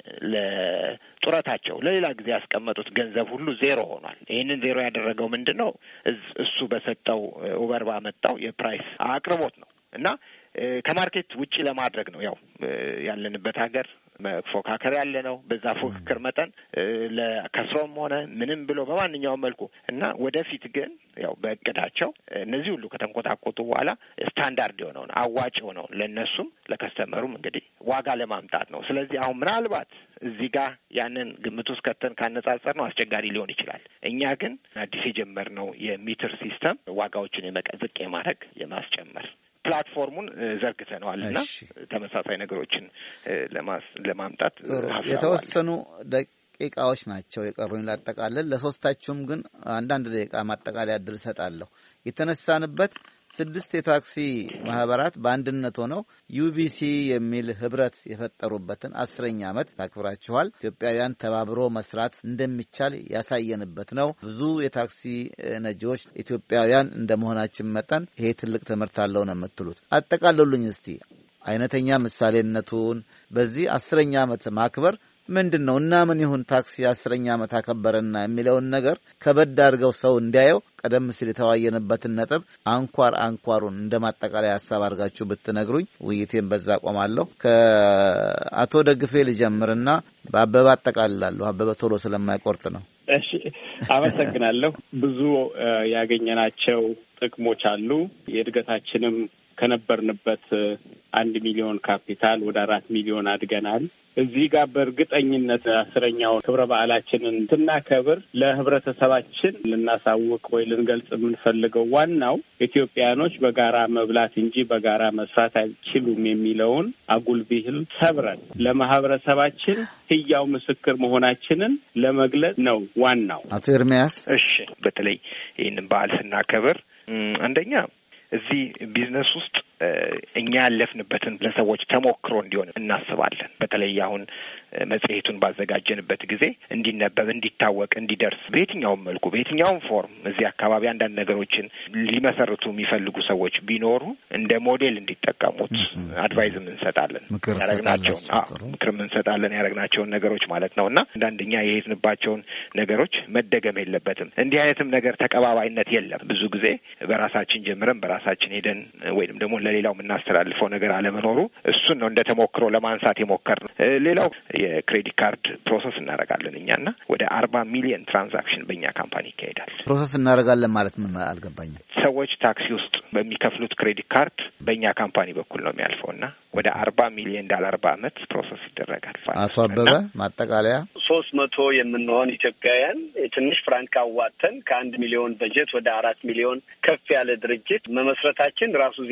ለጡረታቸው ለሌላ ጊዜ ያስቀመጡት ገንዘብ ሁሉ ዜሮ ሆኗል። ይህንን ዜሮ ያደረገው ምንድን ነው? እሱ በሰጠው ኡበር ባመጣው የፕራይስ አቅርቦት ነው እና ከማርኬት ውጪ ለማድረግ ነው። ያው ያለንበት ሀገር መፎካከር ያለ ነው። በዛ ፉክክር መጠን ለከስሮም ሆነ ምንም ብሎ በማንኛውም መልኩ እና ወደፊት ግን ያው በእቅዳቸው እነዚህ ሁሉ ከተንኮታኮቱ በኋላ ስታንዳርድ የሆነውን አዋጭ የሆነውን ለእነሱም ለከስተመሩም እንግዲህ ዋጋ ለማምጣት ነው። ስለዚህ አሁን ምናልባት እዚህ ጋር ያንን ግምት ውስጥ ከተን ካነጻጸር ነው አስቸጋሪ ሊሆን ይችላል። እኛ ግን አዲስ የጀመርነው የሚትር ሲስተም ዋጋዎችን የመቀዝቅ የማድረግ የማስጨመር ፕላትፎርሙን ዘርግተነዋልና ተመሳሳይ ነገሮችን ለማምጣት የተወሰኑ ደቂቃዎች ናቸው የቀሩኝ ላጠቃልል። ለሶስታችሁም ግን አንዳንድ ደቂቃ ማጠቃለያ እድል እሰጣለሁ። የተነሳንበት ስድስት የታክሲ ማህበራት በአንድነት ሆነው ዩቢሲ የሚል ህብረት የፈጠሩበትን አስረኛ ዓመት ታክብራችኋል። ኢትዮጵያውያን ተባብሮ መስራት እንደሚቻል ያሳየንበት ነው። ብዙ የታክሲ ነጂዎች ኢትዮጵያውያን እንደመሆናችን መጠን ይሄ ትልቅ ትምህርት አለው ነው የምትሉት። አጠቃልሉልኝ እስቲ አይነተኛ ምሳሌነቱን በዚህ አስረኛ ዓመት ማክበር ምንድን ነው እና ምን ይሁን ታክሲ አስረኛ ዓመት አከበረና የሚለውን ነገር ከበድ አድርገው ሰው እንዲያየው ቀደም ሲል የተዋየንበትን ነጥብ አንኳር አንኳሩን እንደማጠቃለያ ሀሳብ አድርጋችሁ ብትነግሩኝ ውይይቴን በዛ ቆማለሁ። ከአቶ ደግፌ ልጀምርና በአበበ አጠቃልላለሁ። አበበ ቶሎ ስለማይቆርጥ ነው። እሺ፣ አመሰግናለሁ። ብዙ ያገኘናቸው ጥቅሞች አሉ። የእድገታችንም ከነበርንበት አንድ ሚሊዮን ካፒታል ወደ አራት ሚሊዮን አድገናል። እዚህ ጋር በእርግጠኝነት አስረኛውን ክብረ በዓላችንን ስናከብር ለህብረተሰባችን ልናሳውቅ ወይ ልንገልጽ የምንፈልገው ዋናው ኢትዮጵያኖች በጋራ መብላት እንጂ በጋራ መስራት አይችሉም የሚለውን አጉል ብሂል ሰብረን ለማህበረሰባችን ህያው ምስክር መሆናችንን ለመግለጽ ነው ዋናው። አቶ ኤርሚያስ። እሺ፣ በተለይ ይህንን በዓል ስናከብር አንደኛ እዚህ ቢዝነስ ውስጥ እኛ ያለፍንበትን ለሰዎች ተሞክሮ እንዲሆን እናስባለን። በተለይ አሁን መጽሔቱን ባዘጋጀንበት ጊዜ እንዲነበብ፣ እንዲታወቅ፣ እንዲደርስ በየትኛውም መልኩ በየትኛውም ፎርም እዚህ አካባቢ አንዳንድ ነገሮችን ሊመሰርቱ የሚፈልጉ ሰዎች ቢኖሩ እንደ ሞዴል እንዲጠቀሙት አድቫይዝም እንሰጣለን። ያረግናቸውን ምክርም እንሰጣለን ያረግናቸውን ነገሮች ማለት ነው እና አንዳንደኛ የሄድንባቸውን ነገሮች መደገም የለበትም። እንዲህ አይነትም ነገር ተቀባባይነት የለም። ብዙ ጊዜ በራሳችን ጀምረን በራሳችን ሄደን ወይንም ደግሞ ለሌላው የምናስተላልፈው ነገር አለመኖሩ እሱን ነው እንደ ተሞክሮ ለማንሳት የሞከርነው። ሌላው የክሬዲት ካርድ ፕሮሰስ እናደርጋለን እኛና ወደ አርባ ሚሊዮን ትራንዛክሽን በእኛ ካምፓኒ ይካሄዳል። ፕሮሰስ እናደርጋለን ማለት ምን አልገባኝም። ሰዎች ታክሲ ውስጥ በሚከፍሉት ክሬዲት ካርድ በእኛ ካምፓኒ በኩል ነው የሚያልፈውና ወደ አርባ ሚሊዮን ዶላር በአመት ፕሮሰስ ይደረጋል። አቶ አበበ ማጠቃለያ። ሶስት መቶ የምንሆን ኢትዮጵያውያን ትንሽ ፍራንክ አዋጥተን ከአንድ ሚሊዮን በጀት ወደ አራት ሚሊዮን ከፍ ያለ ድርጅት መመስረታችን ራሱ ዜና ነው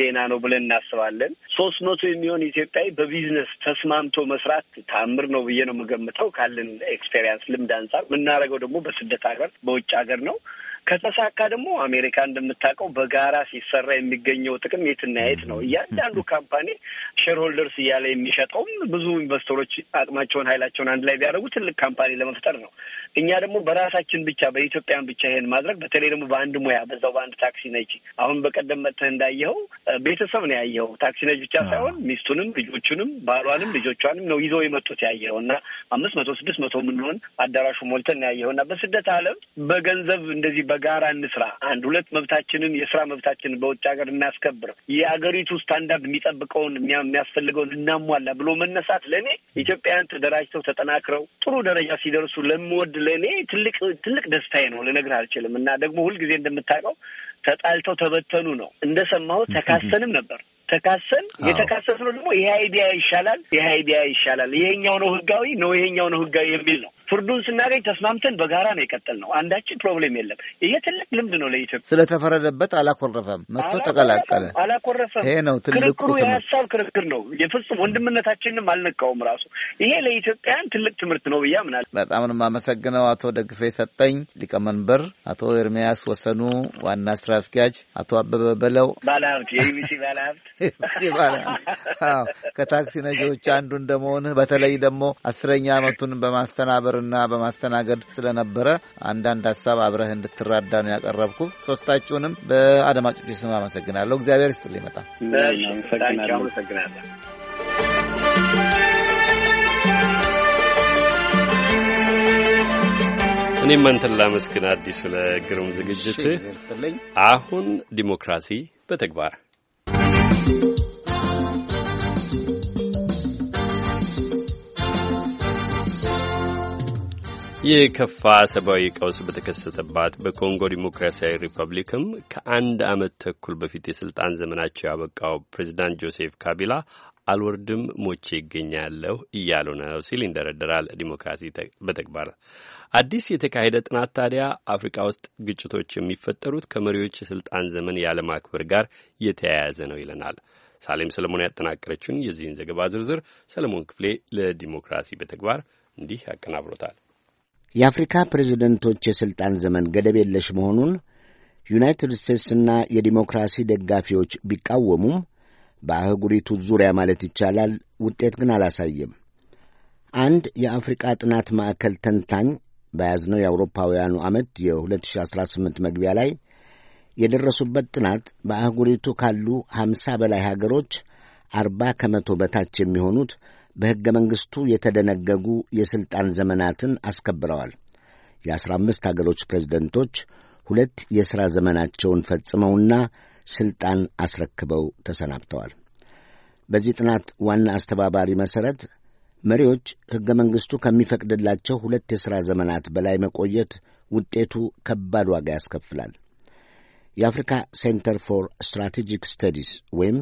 ብለን እናስባለን። ሶስት መቶ የሚሆን ኢትዮጵያዊ በቢዝነስ ተስማምቶ መስራት ታምር ነው ብዬ ነው የምገምተው። ካለን ኤክስፔሪየንስ ልምድ አንጻር የምናደርገው ደግሞ በስደት ሀገር በውጭ ሀገር ነው። ከተሳካ ደግሞ አሜሪካ እንደምታውቀው በጋራ ሲሰራ የሚገኘው ጥቅም የትና የት ነው። እያንዳንዱ ካምፓኒ ሼር ሆልደርስ እያለ የሚሸጠውም ብዙ ኢንቨስተሮች አቅማቸውን ኃይላቸውን አንድ ላይ ቢያደርጉ ትልቅ ካምፓኒ ለመፍጠር ነው። እኛ ደግሞ በራሳችን ብቻ በኢትዮጵያን ብቻ ይሄን ማድረግ በተለይ ደግሞ በአንድ ሙያ በዛው በአንድ ታክሲ ነጂ አሁን በቀደም መጥተህ እንዳየኸው ቤተሰብ ነው ያየኸው። ታክሲ ነጂ ብቻ ሳይሆን ሚስቱንም ልጆቹንም ባሏንም ልጆቿንም ነው ይዘው የመጡት ያየኸው እና አምስት መቶ ስድስት መቶ የምንሆን አዳራሹ ሞልተን ያየኸው እና በስደት ዓለም በገንዘብ እንደዚህ በጋራ እንስራ፣ አንድ ሁለት መብታችንን የስራ መብታችንን በውጭ ሀገር እናስከብር፣ የአገሪቱ ስታንዳርድ የሚጠብቀውን የሚያስፈልገውን እናሟላ ብሎ መነሳት ለእኔ ኢትዮጵያውያን ተደራጅተው ተጠናክረው ጥሩ ደረጃ ሲደርሱ ለምወድ ለእኔ ትልቅ ትልቅ ደስታዬ ነው፣ ልነግርህ አልችልም። እና ደግሞ ሁልጊዜ እንደምታውቀው ተጣልተው ተበተኑ ነው። እንደሰማሁት ተካሰንም ነበር። ተካሰን የተካሰስነው ደግሞ ይሄ አይዲያ ይሻላል፣ ይሄ አይዲያ ይሻላል፣ ይሄኛው ነው ህጋዊ ነው፣ ይሄኛው ነው ህጋዊ የሚል ነው። ፍርዱን ስናገኝ ተስማምተን በጋራ ነው የቀጠልነው። አንዳችን ፕሮብሌም የለም። ይሄ ትልቅ ልምድ ነው ለኢትዮጵያ። ስለተፈረደበት አላኮረፈም፣ መጥቶ ተቀላቀለ። አላኮረፈም። ይሄ ነው ትልቁ ክርክሩ፣ የሀሳብ ክርክር ነው። የፍጹም ወንድምነታችንንም አልነካውም ራሱ። ይሄ ለኢትዮጵያን ትልቅ ትምህርት ነው ብዬ አምናለሁ። በጣም ነው የማመሰግነው አቶ ደግፌ ሰጠኝ ሊቀመንበር፣ አቶ ኤርሚያስ ወሰኑ ዋና ስራ አስኪያጅ፣ አቶ አበበ በለው ባለሀብት፣ የኢቢሲ ባለሀብት ከታክሲ ነጂዎች አንዱ እንደመሆንህ በተለይ ደግሞ አስረኛ ዓመቱን በማስተናበርና በማስተናገድ ስለነበረ አንዳንድ ሀሳብ አብረህ እንድትራዳ ነው ያቀረብኩ። ሶስታችሁንም በአድማጮች ስም አመሰግናለሁ። እግዚአብሔር ይስጥልኝ። በጣም አመሰግናለሁ። እኔም አንተን ላመስግን አዲሱ ለግሩም ዝግጅት። አሁን ዲሞክራሲ በተግባር የከፋ ሰብአዊ ቀውስ በተከሰተባት በኮንጎ ዲሞክራሲያዊ ሪፐብሊክም ከአንድ ዓመት ተኩል በፊት የስልጣን ዘመናቸው ያበቃው ፕሬዚዳንት ጆሴፍ ካቢላ አልወርድም ሞቼ ይገኛለሁ እያሉ ነው ሲል ይንደረደራል ዲሞክራሲ በተግባር። አዲስ የተካሄደ ጥናት ታዲያ አፍሪካ ውስጥ ግጭቶች የሚፈጠሩት ከመሪዎች የስልጣን ዘመን ያለማክበር ጋር የተያያዘ ነው ይለናል። ሳሌም ሰለሞን ያጠናቀረችውን የዚህን ዘገባ ዝርዝር ሰለሞን ክፍሌ ለዲሞክራሲ በተግባር እንዲህ ያቀናብሮታል። የአፍሪካ ፕሬዝደንቶች የሥልጣን ዘመን ገደብ የለሽ መሆኑን ዩናይትድ ስቴትስና የዲሞክራሲ ደጋፊዎች ቢቃወሙም በአህጉሪቱ ዙሪያ ማለት ይቻላል ውጤት ግን አላሳየም። አንድ የአፍሪቃ ጥናት ማዕከል ተንታኝ በያዝነው የአውሮፓውያኑ ዓመት የ ሁለት ሺህ አስራ ስምንት መግቢያ ላይ የደረሱበት ጥናት በአህጉሪቱ ካሉ ሀምሳ በላይ ሀገሮች አርባ ከመቶ በታች የሚሆኑት በሕገ መንግሥቱ የተደነገጉ የሥልጣን ዘመናትን አስከብረዋል። የአስራ አምስት አገሮች ፕሬዝደንቶች ሁለት የሥራ ዘመናቸውን ፈጽመውና ሥልጣን አስረክበው ተሰናብተዋል። በዚህ ጥናት ዋና አስተባባሪ መሠረት መሪዎች ሕገ መንግሥቱ ከሚፈቅድላቸው ሁለት የሥራ ዘመናት በላይ መቆየት ውጤቱ ከባድ ዋጋ ያስከፍላል። የአፍሪካ ሴንተር ፎር ስትራቴጂክ ስተዲስ ወይም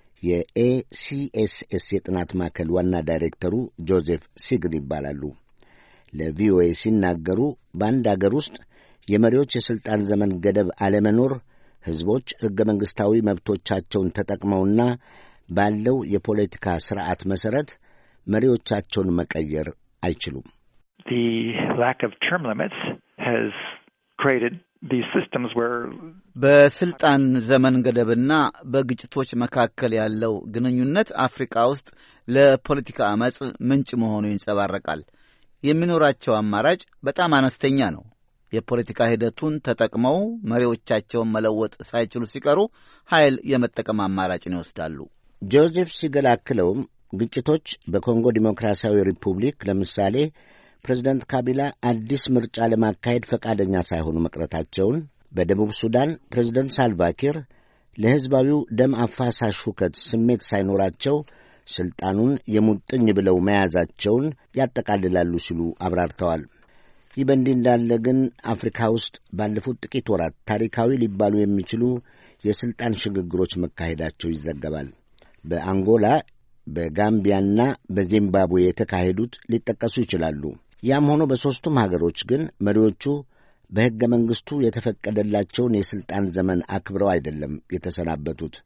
የኤሲኤስኤስ የጥናት ማዕከል ዋና ዳይሬክተሩ ጆዜፍ ሲግል ይባላሉ። ለቪኦኤ ሲናገሩ በአንድ አገር ውስጥ የመሪዎች የሥልጣን ዘመን ገደብ አለመኖር ሕዝቦች ሕገ መንግሥታዊ መብቶቻቸውን ተጠቅመውና ባለው የፖለቲካ ሥርዓት መሠረት መሪዎቻቸውን መቀየር አይችሉም። The lack of term limits has created these systems where በስልጣን ዘመን ገደብና በግጭቶች መካከል ያለው ግንኙነት አፍሪካ ውስጥ ለፖለቲካ አመጽ ምንጭ መሆኑ ይንጸባረቃል። የሚኖራቸው አማራጭ በጣም አነስተኛ ነው። የፖለቲካ ሂደቱን ተጠቅመው መሪዎቻቸውን መለወጥ ሳይችሉ ሲቀሩ ኃይል የመጠቀም አማራጭን ይወስዳሉ። ጆዜፍ ሲገል አክለውም ግጭቶች በኮንጎ ዲሞክራሲያዊ ሪፑብሊክ ለምሳሌ ፕሬዝደንት ካቢላ አዲስ ምርጫ ለማካሄድ ፈቃደኛ ሳይሆኑ መቅረታቸውን፣ በደቡብ ሱዳን ፕሬዝደንት ሳልቫኪር ለሕዝባዊው ደም አፋሳሽ ሁከት ስሜት ሳይኖራቸው ሥልጣኑን የሙጥኝ ብለው መያዛቸውን ያጠቃልላሉ ሲሉ አብራርተዋል። ይህ በእንዲህ እንዳለ ግን አፍሪካ ውስጥ ባለፉት ጥቂት ወራት ታሪካዊ ሊባሉ የሚችሉ የሥልጣን ሽግግሮች መካሄዳቸው ይዘገባል። በአንጎላ በጋምቢያና በዚምባብዌ የተካሄዱት ሊጠቀሱ ይችላሉ። ያም ሆኖ በሦስቱም ሀገሮች ግን መሪዎቹ በሕገ መንግሥቱ የተፈቀደላቸውን የሥልጣን ዘመን አክብረው አይደለም የተሰናበቱት።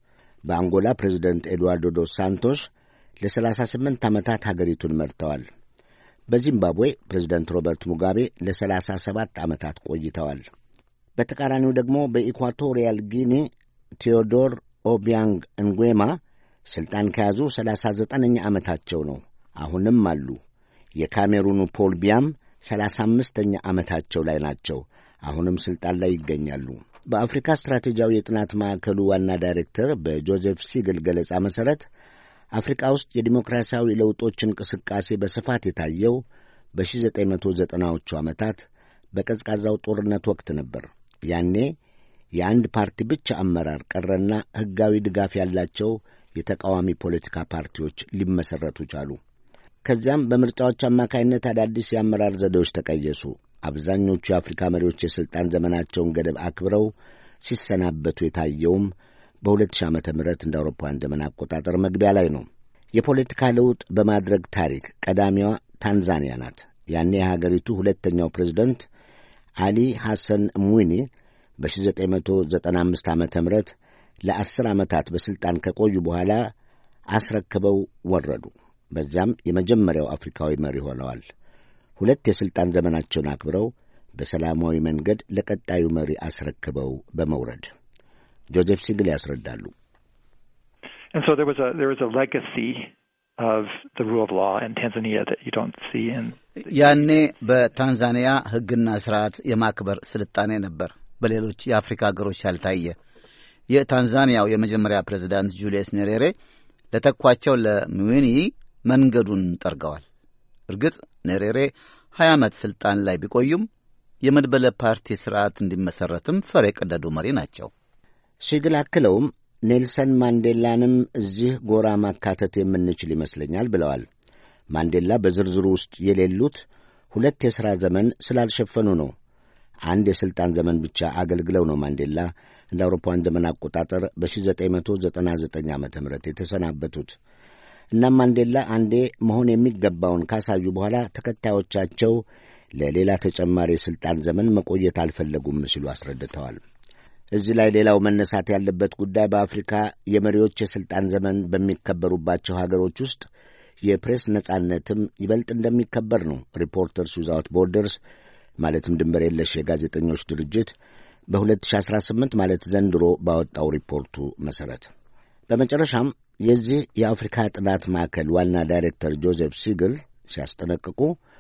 በአንጎላ ፕሬዚደንት ኤድዋርዶ ዶስ ሳንቶስ ለሰላሳ ስምንት ዓመታት ሀገሪቱን መርተዋል። በዚምባብዌ ፕሬዚደንት ሮበርት ሙጋቤ ለሰላሳ ሰባት ዓመታት ቆይተዋል። በተቃራኒው ደግሞ በኢኳቶሪያል ጊኒ ቴዎዶር ኦቢያንግ እንጉዌማ ሥልጣን ከያዙ ሰላሳ ዘጠነኛ ዓመታቸው ነው። አሁንም አሉ። የካሜሩኑ ፖል ቢያም ሰላሳ አምስተኛ ዓመታቸው ላይ ናቸው። አሁንም ሥልጣን ላይ ይገኛሉ። በአፍሪካ ስትራቴጂያዊ የጥናት ማዕከሉ ዋና ዳይሬክተር በጆዜፍ ሲግል ገለጻ መሠረት አፍሪካ ውስጥ የዲሞክራሲያዊ ለውጦች እንቅስቃሴ በስፋት የታየው በሺህ ዘጠኝ መቶ ዘጠናዎቹ ዓመታት በቀዝቃዛው ጦርነት ወቅት ነበር። ያኔ የአንድ ፓርቲ ብቻ አመራር ቀረና ሕጋዊ ድጋፍ ያላቸው የተቃዋሚ ፖለቲካ ፓርቲዎች ሊመሠረቱ ቻሉ። ከዚያም በምርጫዎች አማካይነት አዳዲስ የአመራር ዘዴዎች ተቀየሱ። አብዛኞቹ የአፍሪካ መሪዎች የሥልጣን ዘመናቸውን ገደብ አክብረው ሲሰናበቱ የታየውም በሁለት ሺህ ዓመተ ምህረት እንደ አውሮፓውያን ዘመን አቆጣጠር መግቢያ ላይ ነው። የፖለቲካ ለውጥ በማድረግ ታሪክ ቀዳሚዋ ታንዛኒያ ናት። ያኔ የሀገሪቱ ሁለተኛው ፕሬዝደንት አሊ ሐሰን ሙዊኒ በሺህ ዘጠኝ መቶ ዘጠና አምስት ዓመተ ምህረት ለአስር ዓመታት በሥልጣን ከቆዩ በኋላ አስረክበው ወረዱ። በዚያም የመጀመሪያው አፍሪካዊ መሪ ሆነዋል። ሁለት የሥልጣን ዘመናቸውን አክብረው በሰላማዊ መንገድ ለቀጣዩ መሪ አስረክበው በመውረድ ጆዜፍ ሲግል ያስረዳሉ። And so there was a there was a legacy of the rule of law in Tanzania that you don't see in ያኔ በታንዛኒያ ሕግና ስርዓት የማክበር ስልጣኔ ነበር፣ በሌሎች የአፍሪካ ሀገሮች ያልታየ። የታንዛኒያው የመጀመሪያ ፕሬዝዳንት ጁሊየስ ኔሬሬ ለተኳቸው ለሙዊኒ መንገዱን ጠርገዋል። እርግጥ ኔሬሬ ሀያ ዓመት ስልጣን ላይ ቢቆዩም የመድበለ ፓርቲ ስርዓት እንዲመሰረትም ፈር የቀደዱ መሪ ናቸው። ሲግል አክለውም ኔልሰን ማንዴላንም እዚህ ጎራ ማካተት የምንችል ይመስለኛል ብለዋል። ማንዴላ በዝርዝሩ ውስጥ የሌሉት ሁለት የሥራ ዘመን ስላልሸፈኑ ነው። አንድ የሥልጣን ዘመን ብቻ አገልግለው ነው ማንዴላ እንደ አውሮፓውያን ዘመን አቆጣጠር በሺህ ዘጠኝ መቶ ዘጠና ዘጠኝ ዓመተ ምህረት የተሰናበቱት። እናም ማንዴላ አንዴ መሆን የሚገባውን ካሳዩ በኋላ ተከታዮቻቸው ለሌላ ተጨማሪ የሥልጣን ዘመን መቆየት አልፈለጉም ሲሉ አስረድተዋል። እዚህ ላይ ሌላው መነሳት ያለበት ጉዳይ በአፍሪካ የመሪዎች የሥልጣን ዘመን በሚከበሩባቸው ሀገሮች ውስጥ የፕሬስ ነጻነትም ይበልጥ እንደሚከበር ነው። ሪፖርተርስ ዊዛውት ቦርደርስ ማለትም ድንበር የለሽ የጋዜጠኞች ድርጅት በሁለት ሺህ አስራ ስምንት ማለት ዘንድሮ ባወጣው ሪፖርቱ መሠረት። በመጨረሻም የዚህ የአፍሪካ ጥናት ማዕከል ዋና ዳይሬክተር ጆዜፍ ሲግል ሲያስጠነቅቁ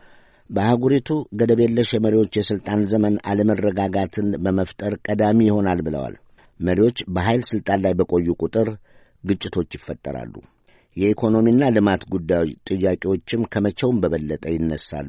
በአህጉሪቱ ገደብ የለሽ የመሪዎች የሥልጣን ዘመን አለመረጋጋትን በመፍጠር ቀዳሚ ይሆናል ብለዋል። መሪዎች በኃይል ሥልጣን ላይ በቆዩ ቁጥር ግጭቶች ይፈጠራሉ። የኢኮኖሚና ልማት ጉዳዮች ጥያቄዎችም ከመቼውም በበለጠ ይነሳሉ።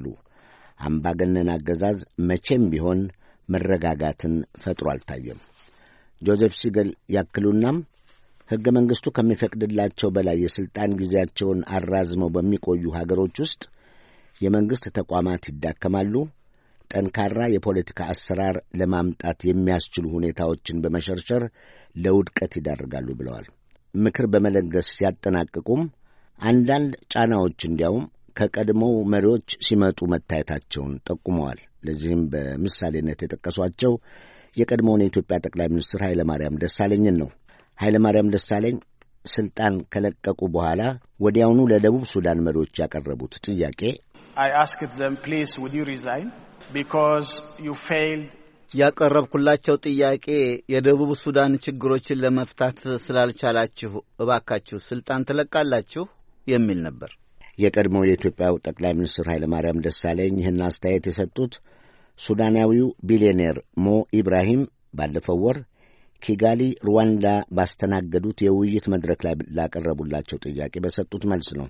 አምባገነን አገዛዝ መቼም ቢሆን መረጋጋትን ፈጥሮ አልታየም። ጆዜፍ ሲግል ያክሉናም ሕገ መንግሥቱ ከሚፈቅድላቸው በላይ የሥልጣን ጊዜያቸውን አራዝመው በሚቆዩ ሀገሮች ውስጥ የመንግሥት ተቋማት ይዳከማሉ። ጠንካራ የፖለቲካ አሰራር ለማምጣት የሚያስችሉ ሁኔታዎችን በመሸርሸር ለውድቀት ይዳርጋሉ ብለዋል። ምክር በመለገስ ሲያጠናቅቁም አንዳንድ ጫናዎች እንዲያውም ከቀድሞው መሪዎች ሲመጡ መታየታቸውን ጠቁመዋል። ለዚህም በምሳሌነት የጠቀሷቸው የቀድሞውን የኢትዮጵያ ጠቅላይ ሚኒስትር ኃይለ ማርያም ደሳለኝን ነው። ኃይለ ማርያም ደሳለኝ ስልጣን ከለቀቁ በኋላ ወዲያውኑ ለደቡብ ሱዳን መሪዎች ያቀረቡት ጥያቄ I asked them, please, would you resign because you failed? ያቀረብኩላቸው ጥያቄ የደቡብ ሱዳን ችግሮችን ለመፍታት ስላልቻላችሁ እባካችሁ ስልጣን ትለቃላችሁ የሚል ነበር። የቀድሞው የኢትዮጵያው ጠቅላይ ሚኒስትር ኃይለ ማርያም ደሳለኝ ይህን አስተያየት የሰጡት ሱዳናዊው ቢሊዮኔር ሞ ኢብራሂም ባለፈው ወር ኪጋሊ ሩዋንዳ ባስተናገዱት የውይይት መድረክ ላይ ላቀረቡላቸው ጥያቄ በሰጡት መልስ ነው።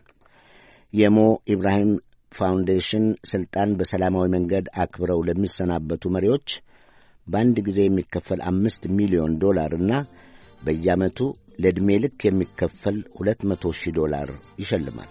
የሞ ኢብራሂም ፋውንዴሽን ስልጣን በሰላማዊ መንገድ አክብረው ለሚሰናበቱ መሪዎች በአንድ ጊዜ የሚከፈል አምስት ሚሊዮን ዶላር እና በየዓመቱ ለዕድሜ ልክ የሚከፈል ሁለት መቶ ሺህ ዶላር ይሸልማል።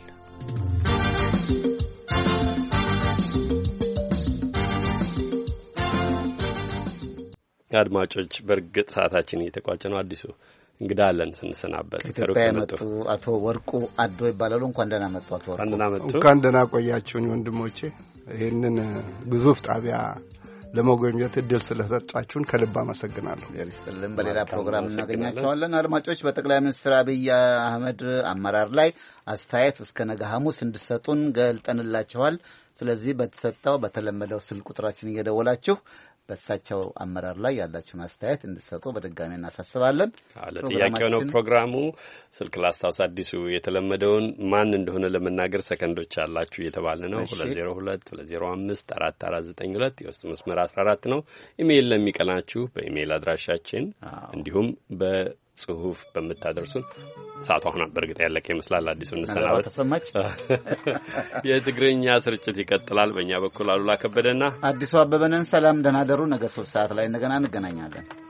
አድማጮች፣ በእርግጥ ሰዓታችን እየተቋጨ ነው። አዲሱ እንግዳ አለን ስንሰናበት። ኢትዮጵያ የመጡ አቶ ወርቁ አዶ ይባላሉ። እንኳን ደህና መጡ አቶ ወርቁ። እንኳን ደህና ቆያችሁኝ ወንድሞቼ። ይህንን ግዙፍ ጣቢያ ለመጎብኘት እድል ስለሰጣችሁን ከልብ አመሰግናለሁ። ይስጥልን። በሌላ ፕሮግራም እናገኛቸዋለን። አድማጮች በጠቅላይ ሚኒስትር አብይ አህመድ አመራር ላይ አስተያየት እስከ ነገ ሐሙስ እንድትሰጡን ገልጠንላችኋል። ስለዚህ በተሰጠው በተለመደው ስልክ ቁጥራችን እየደወላችሁ በእሳቸው አመራር ላይ ያላችሁን አስተያየት እንድትሰጡ በድጋሚ እናሳስባለን። አለ ጥያቄው ነው ፕሮግራሙ። ስልክ ላስታውስ አዲሱ የተለመደውን ማን እንደሆነ ለመናገር ሰከንዶች አላችሁ እየተባለ ነው። ሁለት ዜሮ ሁለት ሁለት ዜሮ አምስት አራት አራት ዘጠኝ ሁለት የውስጥ መስመር አስራ አራት ነው። ኢሜይል ለሚቀናችሁ በኢሜይል አድራሻችን እንዲሁም በጽሁፍ በመታደርሱን ሰዓቱ አሁን በእርግጥ ያለቀ ይመስላል። አዲሱ እንሰናበት። ተሰማች። የትግርኛ ስርጭት ይቀጥላል። በእኛ በኩል አሉላ ከበደና አዲሱ አበበነን ሰላም ደህና ደሩ። ነገ ሶስት ሰዓት ላይ እንደገና እንገናኛለን።